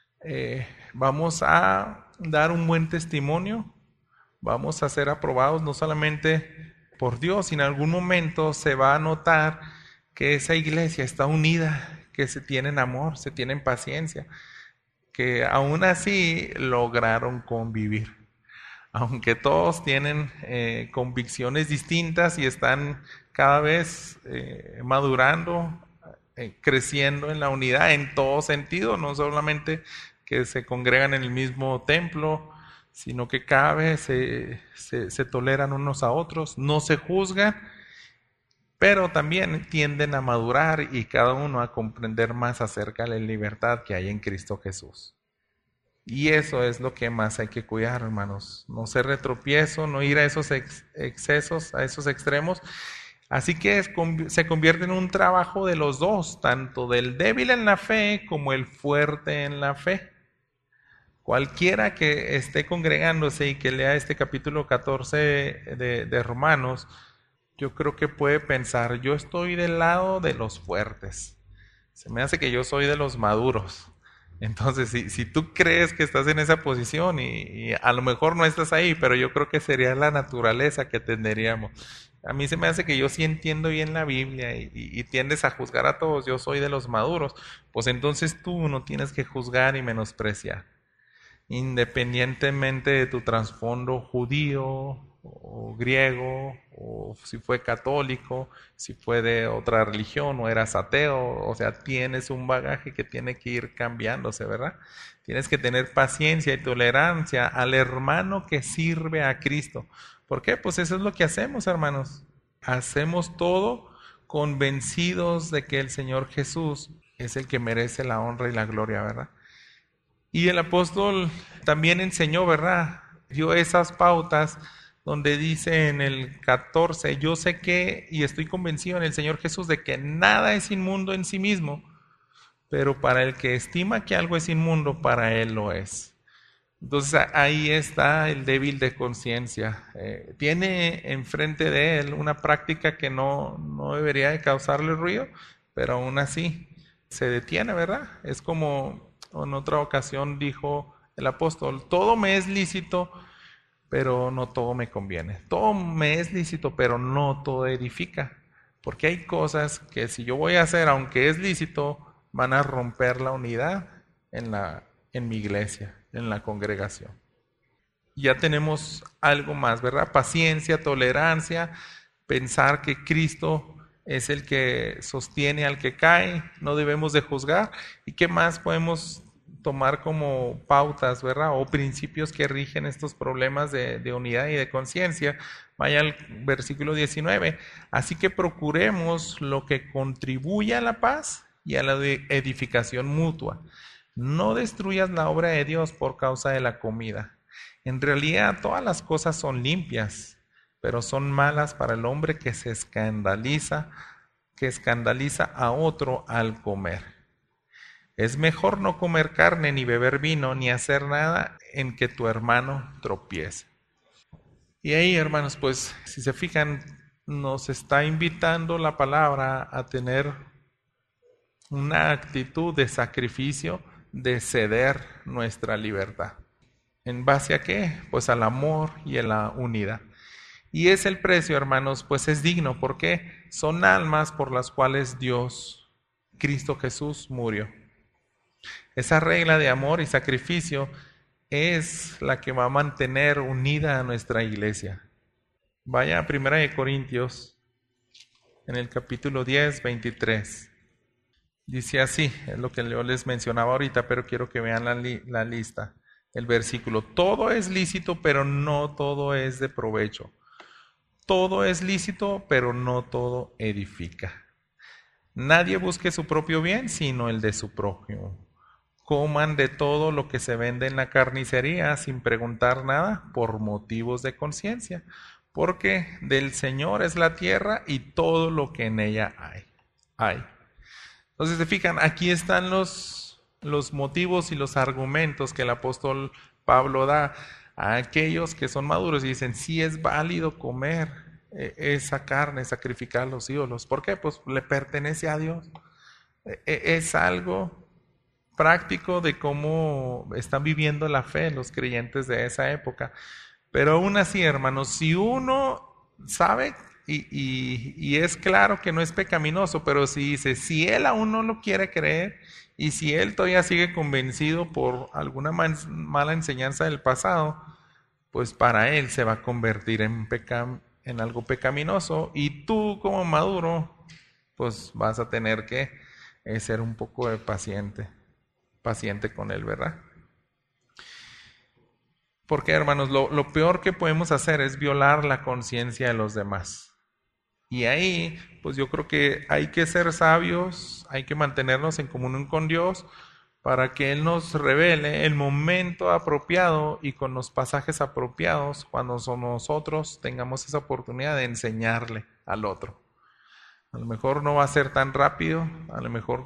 Vamos a dar un buen testimonio, vamos a ser aprobados no solamente por Dios, sino en algún momento se va a notar que esa iglesia está unida, que se tienen amor, se tienen paciencia, que aún así lograron convivir. Aunque todos tienen convicciones distintas y están cada vez madurando, creciendo en la unidad en todo sentido, no solamente que se congregan en el mismo templo, sino que cada vez se toleran unos a otros, no se juzgan, pero también tienden a madurar y cada uno a comprender más acerca de la libertad que hay en Cristo Jesús. Y eso es lo que más hay que cuidar, hermanos. No ser retropiezo, no ir a esos excesos, a esos extremos. Así que se convierte en un trabajo de los dos, tanto del débil en la fe como el fuerte en la fe. Cualquiera que esté congregándose y que lea este capítulo 14 de Romanos, yo creo que puede pensar, yo estoy del lado de los fuertes. Se me hace que yo soy de los maduros. Entonces, si tú crees que estás en esa posición y a lo mejor no estás ahí, pero yo creo que sería la naturaleza que tenderíamos. A mí se me hace que yo sí entiendo bien la Biblia y tiendes a juzgar a todos, yo soy de los maduros, pues entonces tú no tienes que juzgar y menospreciar. Independientemente de tu trasfondo judío o griego, o si fue católico, si fue de otra religión o eras ateo, o sea, tienes un bagaje que tiene que ir cambiándose, ¿verdad? Tienes que tener paciencia y tolerancia al hermano que sirve a Cristo. ¿Por qué? Pues eso es lo que hacemos, hermanos. Hacemos todo convencidos de que el Señor Jesús es el que merece la honra y la gloria, ¿verdad? Y el apóstol también enseñó, ¿verdad? Dio esas pautas donde dice en el 14, yo sé que y estoy convencido en el Señor Jesús de que nada es inmundo en sí mismo, pero para el que estima que algo es inmundo, para él lo es. Entonces ahí está el débil de conciencia. Tiene enfrente de él una práctica que no debería de causarle ruido, pero aún así se detiene, ¿verdad? Es como en otra ocasión dijo el apóstol, todo me es lícito, pero no todo me conviene. Todo me es lícito, pero no todo edifica. Porque hay cosas que si yo voy a hacer, aunque es lícito, van a romper la unidad en mi iglesia, en la congregación. Ya tenemos algo más, ¿verdad? Paciencia, tolerancia, pensar que Cristo es el que sostiene al que cae, no debemos de juzgar. ¿Y qué más podemos tomar como pautas, ¿verdad? O principios que rigen estos problemas de unidad y de conciencia? Vaya al versículo 19. Así que procuremos lo que contribuya a la paz y a la edificación mutua. No destruyas la obra de Dios por causa de la comida. En realidad todas las cosas son limpias, pero son malas para el hombre que escandaliza a otro al comer. Es mejor no comer carne, ni beber vino, ni hacer nada en que tu hermano tropiece. Y ahí, hermanos, pues, si se fijan, nos está invitando la palabra a tener una actitud de sacrificio, de ceder nuestra libertad. ¿En base a qué? Pues al amor y a la unidad. Y es el precio, hermanos, pues es digno, porque son almas por las cuales Dios, Cristo Jesús, murió. Esa regla de amor y sacrificio es la que va a mantener unida a nuestra iglesia. Vaya a 1 Corintios, en el capítulo 10, 23. Dice así, es lo que yo les mencionaba ahorita, pero quiero que vean la lista. El versículo, todo es lícito, pero no todo es de provecho. Todo es lícito, pero no todo edifica. Nadie busque su propio bien, sino el de su prójimo. Coman de todo lo que se vende en la carnicería sin preguntar nada por motivos de conciencia, porque del Señor es la tierra y todo lo que en ella hay. Entonces, se fijan, aquí están los motivos y los argumentos que el apóstol Pablo da a aquellos que son maduros y dicen, sí es válido comer esa carne, sacrificar a los ídolos. ¿Por qué? Pues le pertenece a Dios. Es algo práctico de cómo están viviendo la fe los creyentes de esa época. Pero aún así, hermanos, si uno sabe y es claro que no es pecaminoso, pero si dice, si él aún no lo quiere creer y si él todavía sigue convencido por alguna mala enseñanza del pasado, pues para él se va a convertir en algo pecaminoso y tú como maduro, pues vas a tener que ser un poco paciente con él, ¿verdad? Porque, hermanos, lo peor que podemos hacer es violar la conciencia de los demás. Y ahí, pues yo creo que hay que ser sabios, hay que mantenernos en comunión con Dios para que Él nos revele el momento apropiado y con los pasajes apropiados cuando nosotros tengamos esa oportunidad de enseñarle al otro. A lo mejor no va a ser tan rápido, a lo mejor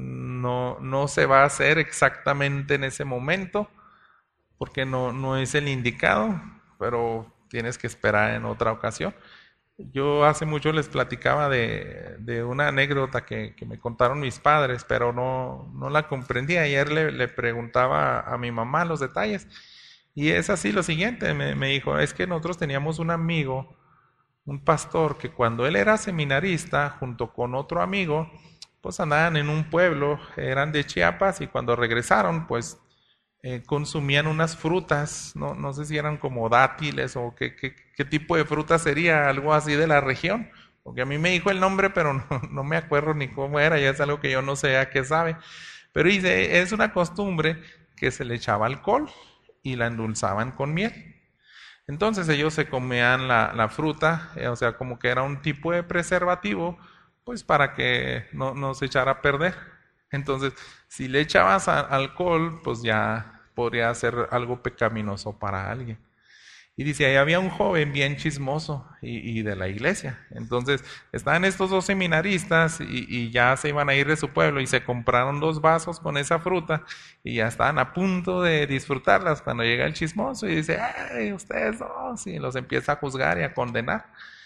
no se va a hacer exactamente en ese momento, porque no es el indicado, pero tienes que esperar en otra ocasión. Yo hace mucho les platicaba de una anécdota que me contaron mis padres, pero no la comprendí. Ayer le preguntaba a mi mamá los detalles y es así lo siguiente, me dijo, es que nosotros teníamos un amigo, un pastor, que cuando él era seminarista, junto con otro amigo, pues andaban en un pueblo, eran de Chiapas y cuando regresaron, pues consumían unas frutas, no sé si eran como dátiles o qué tipo de fruta sería, algo así de la región, porque a mí me dijo el nombre, pero no me acuerdo ni cómo era, ya es algo que yo no sé a qué sabe. Pero dice, es una costumbre que se le echaba alcohol y la endulzaban con miel. Entonces ellos se comían la fruta, o sea, como que era un tipo de preservativo, pues para que no se echara a perder. Entonces, si le echabas alcohol, pues ya podría ser algo pecaminoso para alguien. Y dice, ahí había un joven bien chismoso y de la iglesia. Entonces, estaban estos dos seminaristas y ya se iban a ir de su pueblo y se compraron 2 vasos con esa fruta y ya estaban a punto de disfrutarlas cuando llega el chismoso y dice, ¡ay, ustedes dos! Y los empieza a juzgar y a condenar.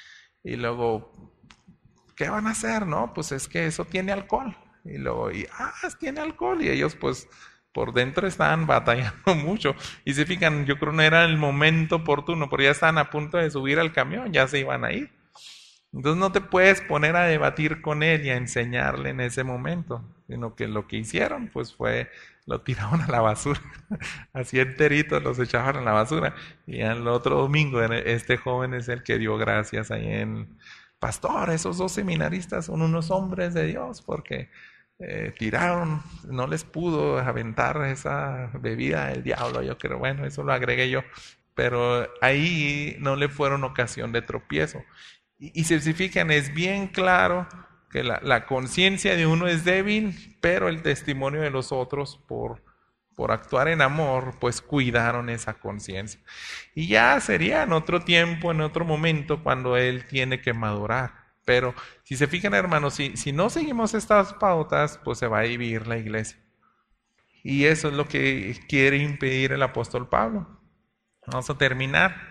Y luego, ¿qué van a hacer? No, pues es que eso tiene alcohol. Y luego, tiene alcohol. Y ellos pues por dentro estaban batallando mucho. Y se fijan, yo creo que no era el momento oportuno, porque ya estaban a punto de subir al camión, ya se iban a ir. Entonces no te puedes poner a debatir con él y a enseñarle en ese momento, sino que lo que hicieron pues fue, lo tiraron a la basura, así enteritos los echaban a la basura. Y al otro domingo este joven es el que dio gracias ahí en, pastor, esos 2 seminaristas son unos hombres de Dios porque tiraron, no les pudo aventar esa bebida del diablo, yo creo, bueno, eso lo agregué yo, pero ahí no le fueron ocasión de tropiezo. Y si se fijan, es bien claro que la conciencia de uno es débil, pero el testimonio de los otros por actuar en amor, pues cuidaron esa conciencia. Y ya sería en otro tiempo, en otro momento, cuando él tiene que madurar. Pero si se fijan, hermanos, si no seguimos estas pautas, pues se va a dividir la iglesia. Y eso es lo que quiere impedir el apóstol Pablo. Vamos a terminar.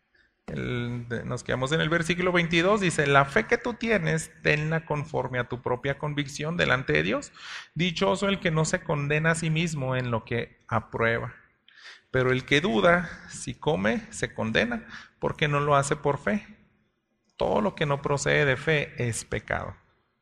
Nos quedamos en el versículo 22, dice, la fe que tú tienes, tenla conforme a tu propia convicción delante de Dios. Dichoso el que no se condena a sí mismo en lo que aprueba. Pero el que duda, si come, se condena, porque no lo hace por fe. Todo lo que no procede de fe es pecado.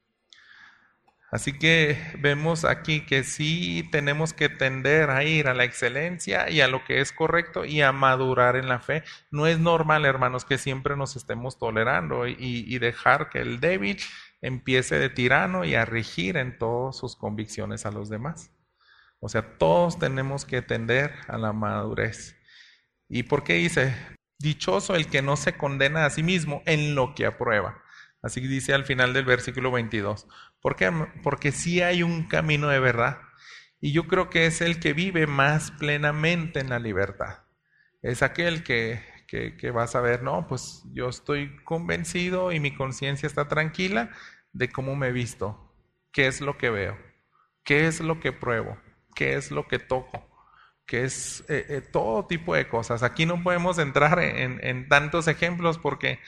Así que vemos aquí que sí tenemos que tender a ir a la excelencia y a lo que es correcto y a madurar en la fe. No es normal, hermanos, que siempre nos estemos tolerando y dejar que el débil empiece de tirano y a regir en todas sus convicciones a los demás. O sea, todos tenemos que tender a la madurez. ¿Y por qué dice? Dichoso el que no se condena a sí mismo en lo que aprueba. Así dice al final del versículo 22. ¿Por qué? Porque sí hay un camino de verdad. Y yo creo que es el que vive más plenamente en la libertad. Es aquel que va a saber, no, pues yo estoy convencido y mi conciencia está tranquila de cómo me he visto, qué es lo que veo, qué es lo que pruebo, qué es lo que toco, qué es todo tipo de cosas. Aquí no podemos entrar en tantos ejemplos porque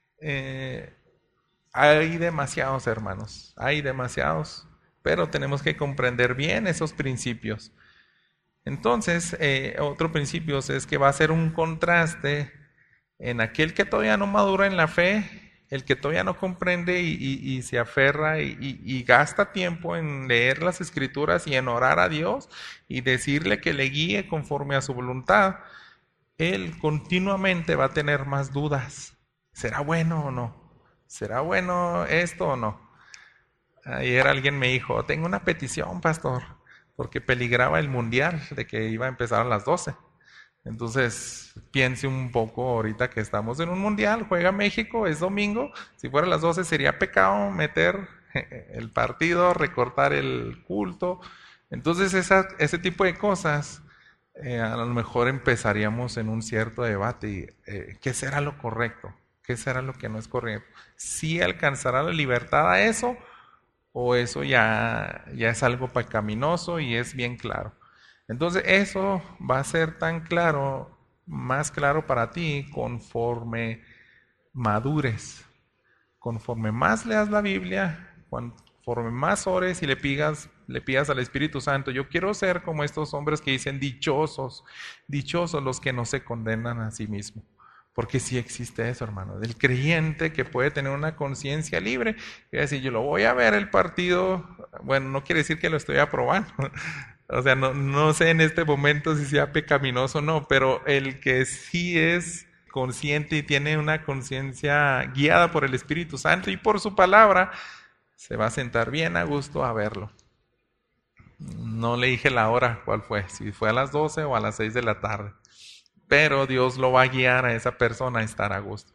hay demasiados, hermanos, hay demasiados, pero tenemos que comprender bien esos principios. Entonces, otro principio es que va a ser un contraste en aquel que todavía no madura en la fe, el que todavía no comprende y se aferra y gasta tiempo en leer las escrituras y en orar a Dios y decirle que le guíe conforme a su voluntad. Él continuamente va a tener más dudas. ¿Será bueno o no? ¿Será bueno esto o no? Ayer alguien me dijo, tengo una petición, pastor, porque peligraba el mundial de que iba a empezar a las 12. Entonces, piense un poco ahorita que estamos en un mundial, juega México, es domingo, si fuera a las 12 sería pecado meter el partido, recortar el culto. Entonces, ese tipo de cosas, a lo mejor empezaríamos en un cierto debate. ¿Qué será lo correcto? ¿Qué será lo que no es correcto? ¿Sí alcanzará la libertad a eso? ¿O eso ya es algo pecaminoso y es bien claro? Entonces eso va a ser tan claro, más claro para ti conforme madures, conforme más leas la Biblia, conforme más ores y le pidas al Espíritu Santo. Yo quiero ser como estos hombres que dicen dichosos los que no se condenan a sí mismos. Porque sí existe eso, hermano, del creyente que puede tener una conciencia libre y decir, yo lo voy a ver el partido, bueno, no quiere decir que lo estoy aprobando, o sea, no sé en este momento si sea pecaminoso o no, pero el que sí es consciente y tiene una conciencia guiada por el Espíritu Santo y por su palabra, se va a sentar bien a gusto a verlo. No le dije la hora cuál fue, si fue a las 12 o a las 6 de la tarde. Pero Dios lo va a guiar a esa persona a estar a gusto.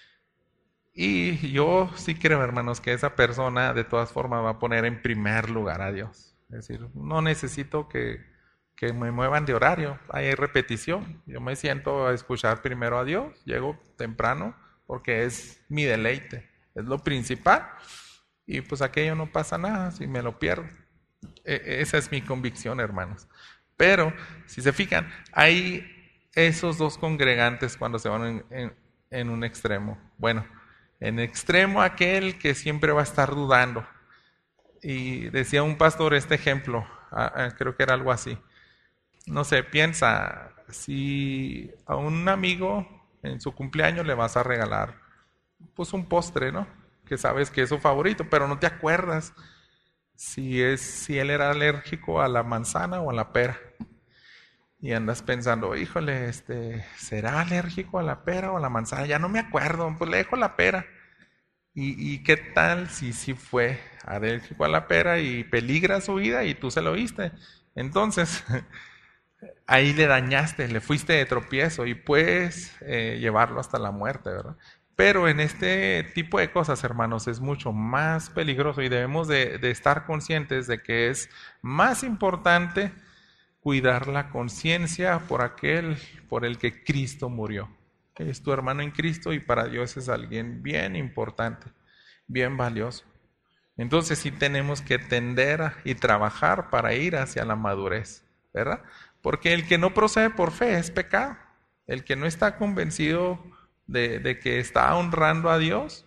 Y yo sí creo, hermanos, que esa persona de todas formas va a poner en primer lugar a Dios. Es decir, no necesito que me muevan de horario, hay repetición. Yo me siento a escuchar primero a Dios, llego temprano porque es mi deleite, es lo principal. Y pues aquello no pasa nada si me lo pierdo. Esa es mi convicción, hermanos. Pero, si se fijan, hay esos dos congregantes cuando se van en un extremo. Bueno, en extremo aquel que siempre va a estar dudando. Y decía un pastor este ejemplo, creo que era algo así. No sé, piensa, si a un amigo en su cumpleaños le vas a regalar pues un postre, ¿no? Que sabes que es su favorito, pero no te acuerdas si él era alérgico a la manzana o a la pera. Y andas pensando, híjole, ¿será alérgico a la pera o a la manzana? Ya no me acuerdo, pues le dejo la pera. ¿Y qué tal si sí fue alérgico a la pera y peligra su vida y tú se lo viste? Entonces, ahí le dañaste, le fuiste de tropiezo y puedes llevarlo hasta la muerte, ¿verdad? Pero en este tipo de cosas, hermanos, es mucho más peligroso y debemos de estar conscientes de que es más importante cuidar la conciencia por el que Cristo murió. Es tu hermano en Cristo y para Dios es alguien bien importante, bien valioso. Entonces sí tenemos que tender y trabajar para ir hacia la madurez, ¿verdad? Porque el que no procede por fe es pecado. El que no está convencido de que está honrando a Dios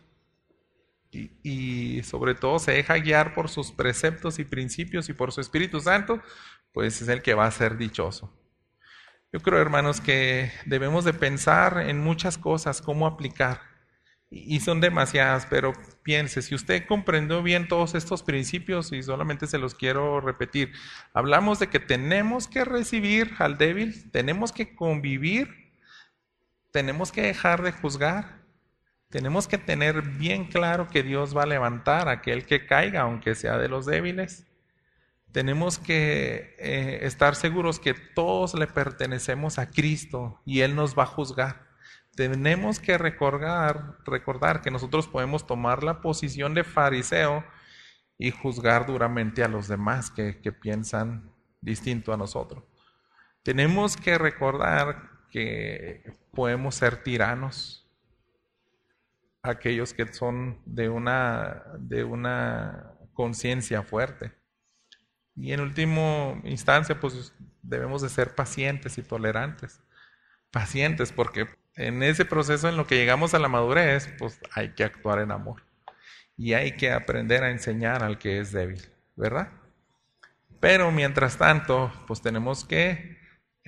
y sobre todo se deja guiar por sus preceptos y principios y por su Espíritu Santo, pues es el que va a ser dichoso. Yo creo, hermanos, que debemos de pensar en muchas cosas, cómo aplicar. Y son demasiadas, pero piense, si usted comprendió bien todos estos principios, y solamente se los quiero repetir, hablamos de que tenemos que recibir al débil, tenemos que convivir, tenemos que dejar de juzgar, tenemos que tener bien claro que Dios va a levantar a aquel que caiga, aunque sea de los débiles. Tenemos que estar seguros que todos le pertenecemos a Cristo y Él nos va a juzgar. Tenemos que recordar que nosotros podemos tomar la posición de fariseo y juzgar duramente a los demás que piensan distinto a nosotros. Tenemos que recordar que podemos ser tiranos, aquellos que son de una conciencia fuerte. Y en última instancia, pues debemos de ser pacientes y tolerantes. Pacientes, porque en ese proceso en lo que llegamos a la madurez, pues hay que actuar en amor. Y hay que aprender a enseñar al que es débil, ¿verdad? Pero mientras tanto, pues tenemos que,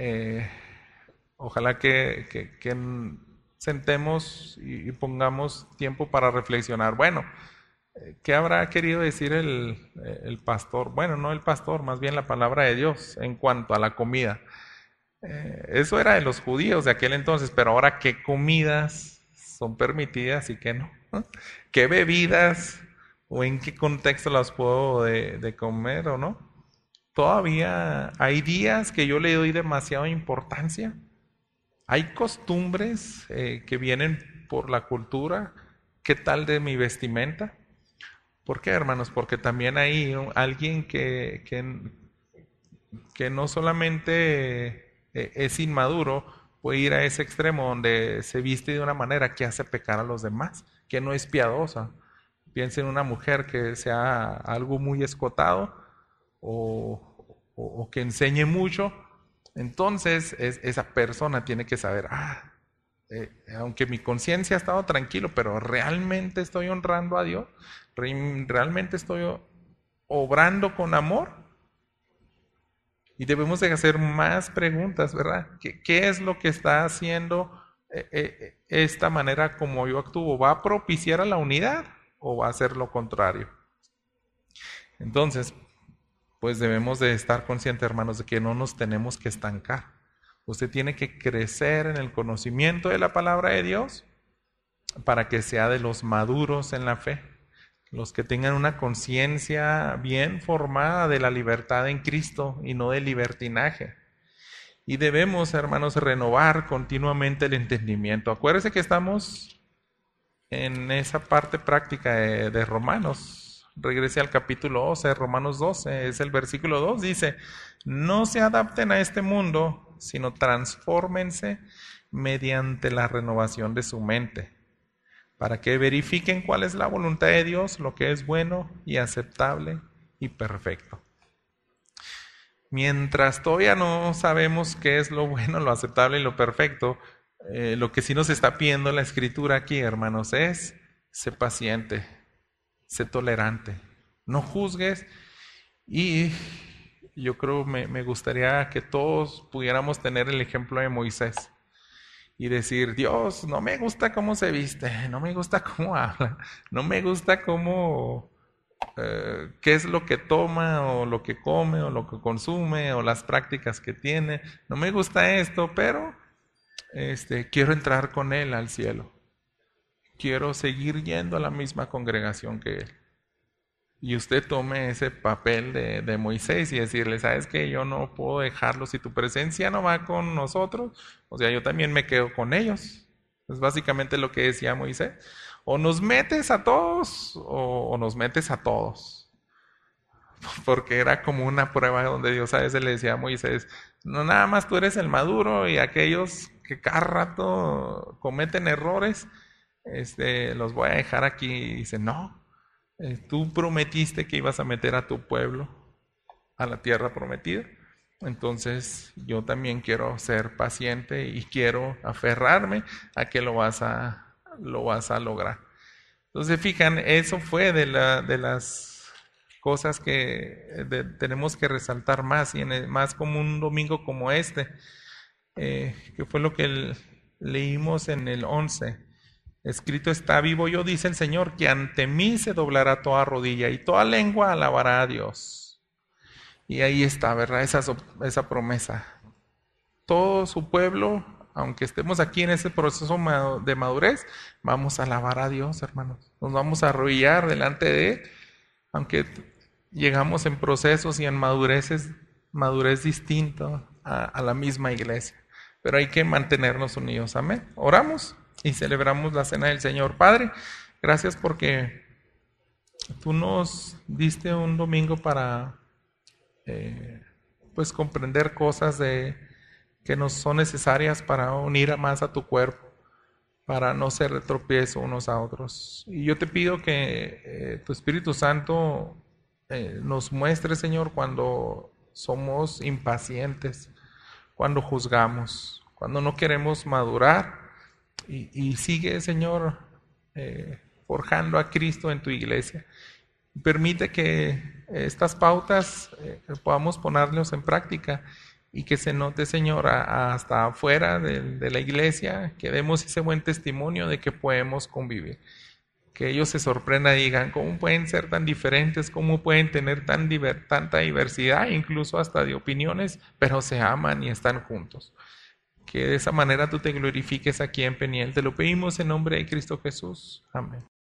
ojalá que sentemos y pongamos tiempo para reflexionar. Bueno, ¿qué habrá querido decir el pastor? Bueno, no el pastor, más bien la palabra de Dios en cuanto a la comida. Eso era de los judíos de aquel entonces, pero ahora ¿qué comidas son permitidas y qué no? ¿Qué bebidas o en qué contexto las puedo de comer o no? Todavía hay días que yo le doy demasiada importancia Hay costumbres que vienen por la cultura. ¿Qué tal de mi vestimenta? ¿Por qué, hermanos? Porque también hay alguien que no solamente es inmaduro, puede ir a ese extremo donde se viste de una manera que hace pecar a los demás, que no es piadosa. Piensa en una mujer que sea algo muy escotado o que enseñe mucho. Entonces esa persona tiene que saber, aunque mi conciencia ha estado tranquilo, pero realmente estoy honrando a Dios, realmente estoy obrando con amor. Y debemos de hacer más preguntas, ¿verdad? ¿Qué es lo que está haciendo esta manera como yo actúo? ¿Va a propiciar a la unidad o va a hacer lo contrario? Entonces, pues debemos de estar conscientes, hermanos, de que no nos tenemos que estancar. Usted tiene que crecer en el conocimiento de la palabra de Dios para que sea de los maduros en la fe, los que tengan una conciencia bien formada de la libertad en Cristo y no del libertinaje. Y debemos, hermanos, renovar continuamente el entendimiento. Acuérdense que estamos en esa parte práctica de Romanos. Regrese al capítulo 12, Romanos 12, es el versículo 2, dice, no se adapten a este mundo, sino transfórmense mediante la renovación de su mente, para que verifiquen cuál es la voluntad de Dios, lo que es bueno y aceptable y perfecto. Mientras todavía no sabemos qué es lo bueno, lo aceptable y lo perfecto, lo que sí nos está pidiendo la Escritura aquí, hermanos, es sé paciente, sé tolerante, no juzgues. Y yo creo me gustaría que todos pudiéramos tener el ejemplo de Moisés y decir, Dios, no me gusta cómo se viste, no me gusta cómo habla, no me gusta cómo, qué es lo que toma o lo que come o lo que consume o las prácticas que tiene, no me gusta esto, pero quiero entrar con él al cielo, quiero seguir yendo a la misma congregación que él. Y usted tome ese papel de Moisés y decirle, ¿sabes qué? Yo no puedo dejarlo. Si tu presencia no va con nosotros, o sea, yo también me quedo con ellos. Es básicamente lo que decía Moisés. O nos metes a todos o nos metes a todos. Porque era como una prueba donde Dios a veces le decía a Moisés, no nada más tú eres el maduro y aquellos que cada rato cometen errores, los voy a dejar aquí. Y dice, no. Tú prometiste que ibas a meter a tu pueblo a la tierra prometida. Entonces yo también quiero ser paciente y quiero aferrarme a que lo vas a lograr. Entonces fijan, eso fue de las cosas que tenemos que resaltar más, y más como un domingo como este, que fue lo que leímos en el 11. Escrito está, vivo yo, dice el Señor, que ante mí se doblará toda rodilla y toda lengua alabará a Dios. Y ahí está, ¿verdad? Esa promesa. Todo su pueblo, aunque estemos aquí en ese proceso de madurez, vamos a alabar a Dios, hermanos. Nos vamos a arrodillar delante de Él, aunque llegamos en procesos y en madurez distinta a la misma iglesia. Pero hay que mantenernos unidos, amén. Oramos y celebramos la cena del Señor. Padre, gracias porque tú nos diste un domingo para pues comprender cosas que nos son necesarias para unir más a tu cuerpo, para no ser de tropiezo unos a otros. Y yo te pido que tu Espíritu Santo nos muestre, Señor, cuando somos impacientes, cuando juzgamos, cuando no queremos madurar. Y sigue, Señor, forjando a Cristo en tu iglesia. Permite que estas pautas podamos ponerlos en práctica y que se note, Señor, hasta afuera de la iglesia, que demos ese buen testimonio de que podemos convivir. Que ellos se sorprendan y digan, ¿cómo pueden ser tan diferentes? ¿Cómo pueden tener tanta diversidad, incluso hasta de opiniones, pero se aman y están juntos? Que de esa manera tú te glorifiques aquí en Peniel. Te lo pedimos en nombre de Cristo Jesús. Amén.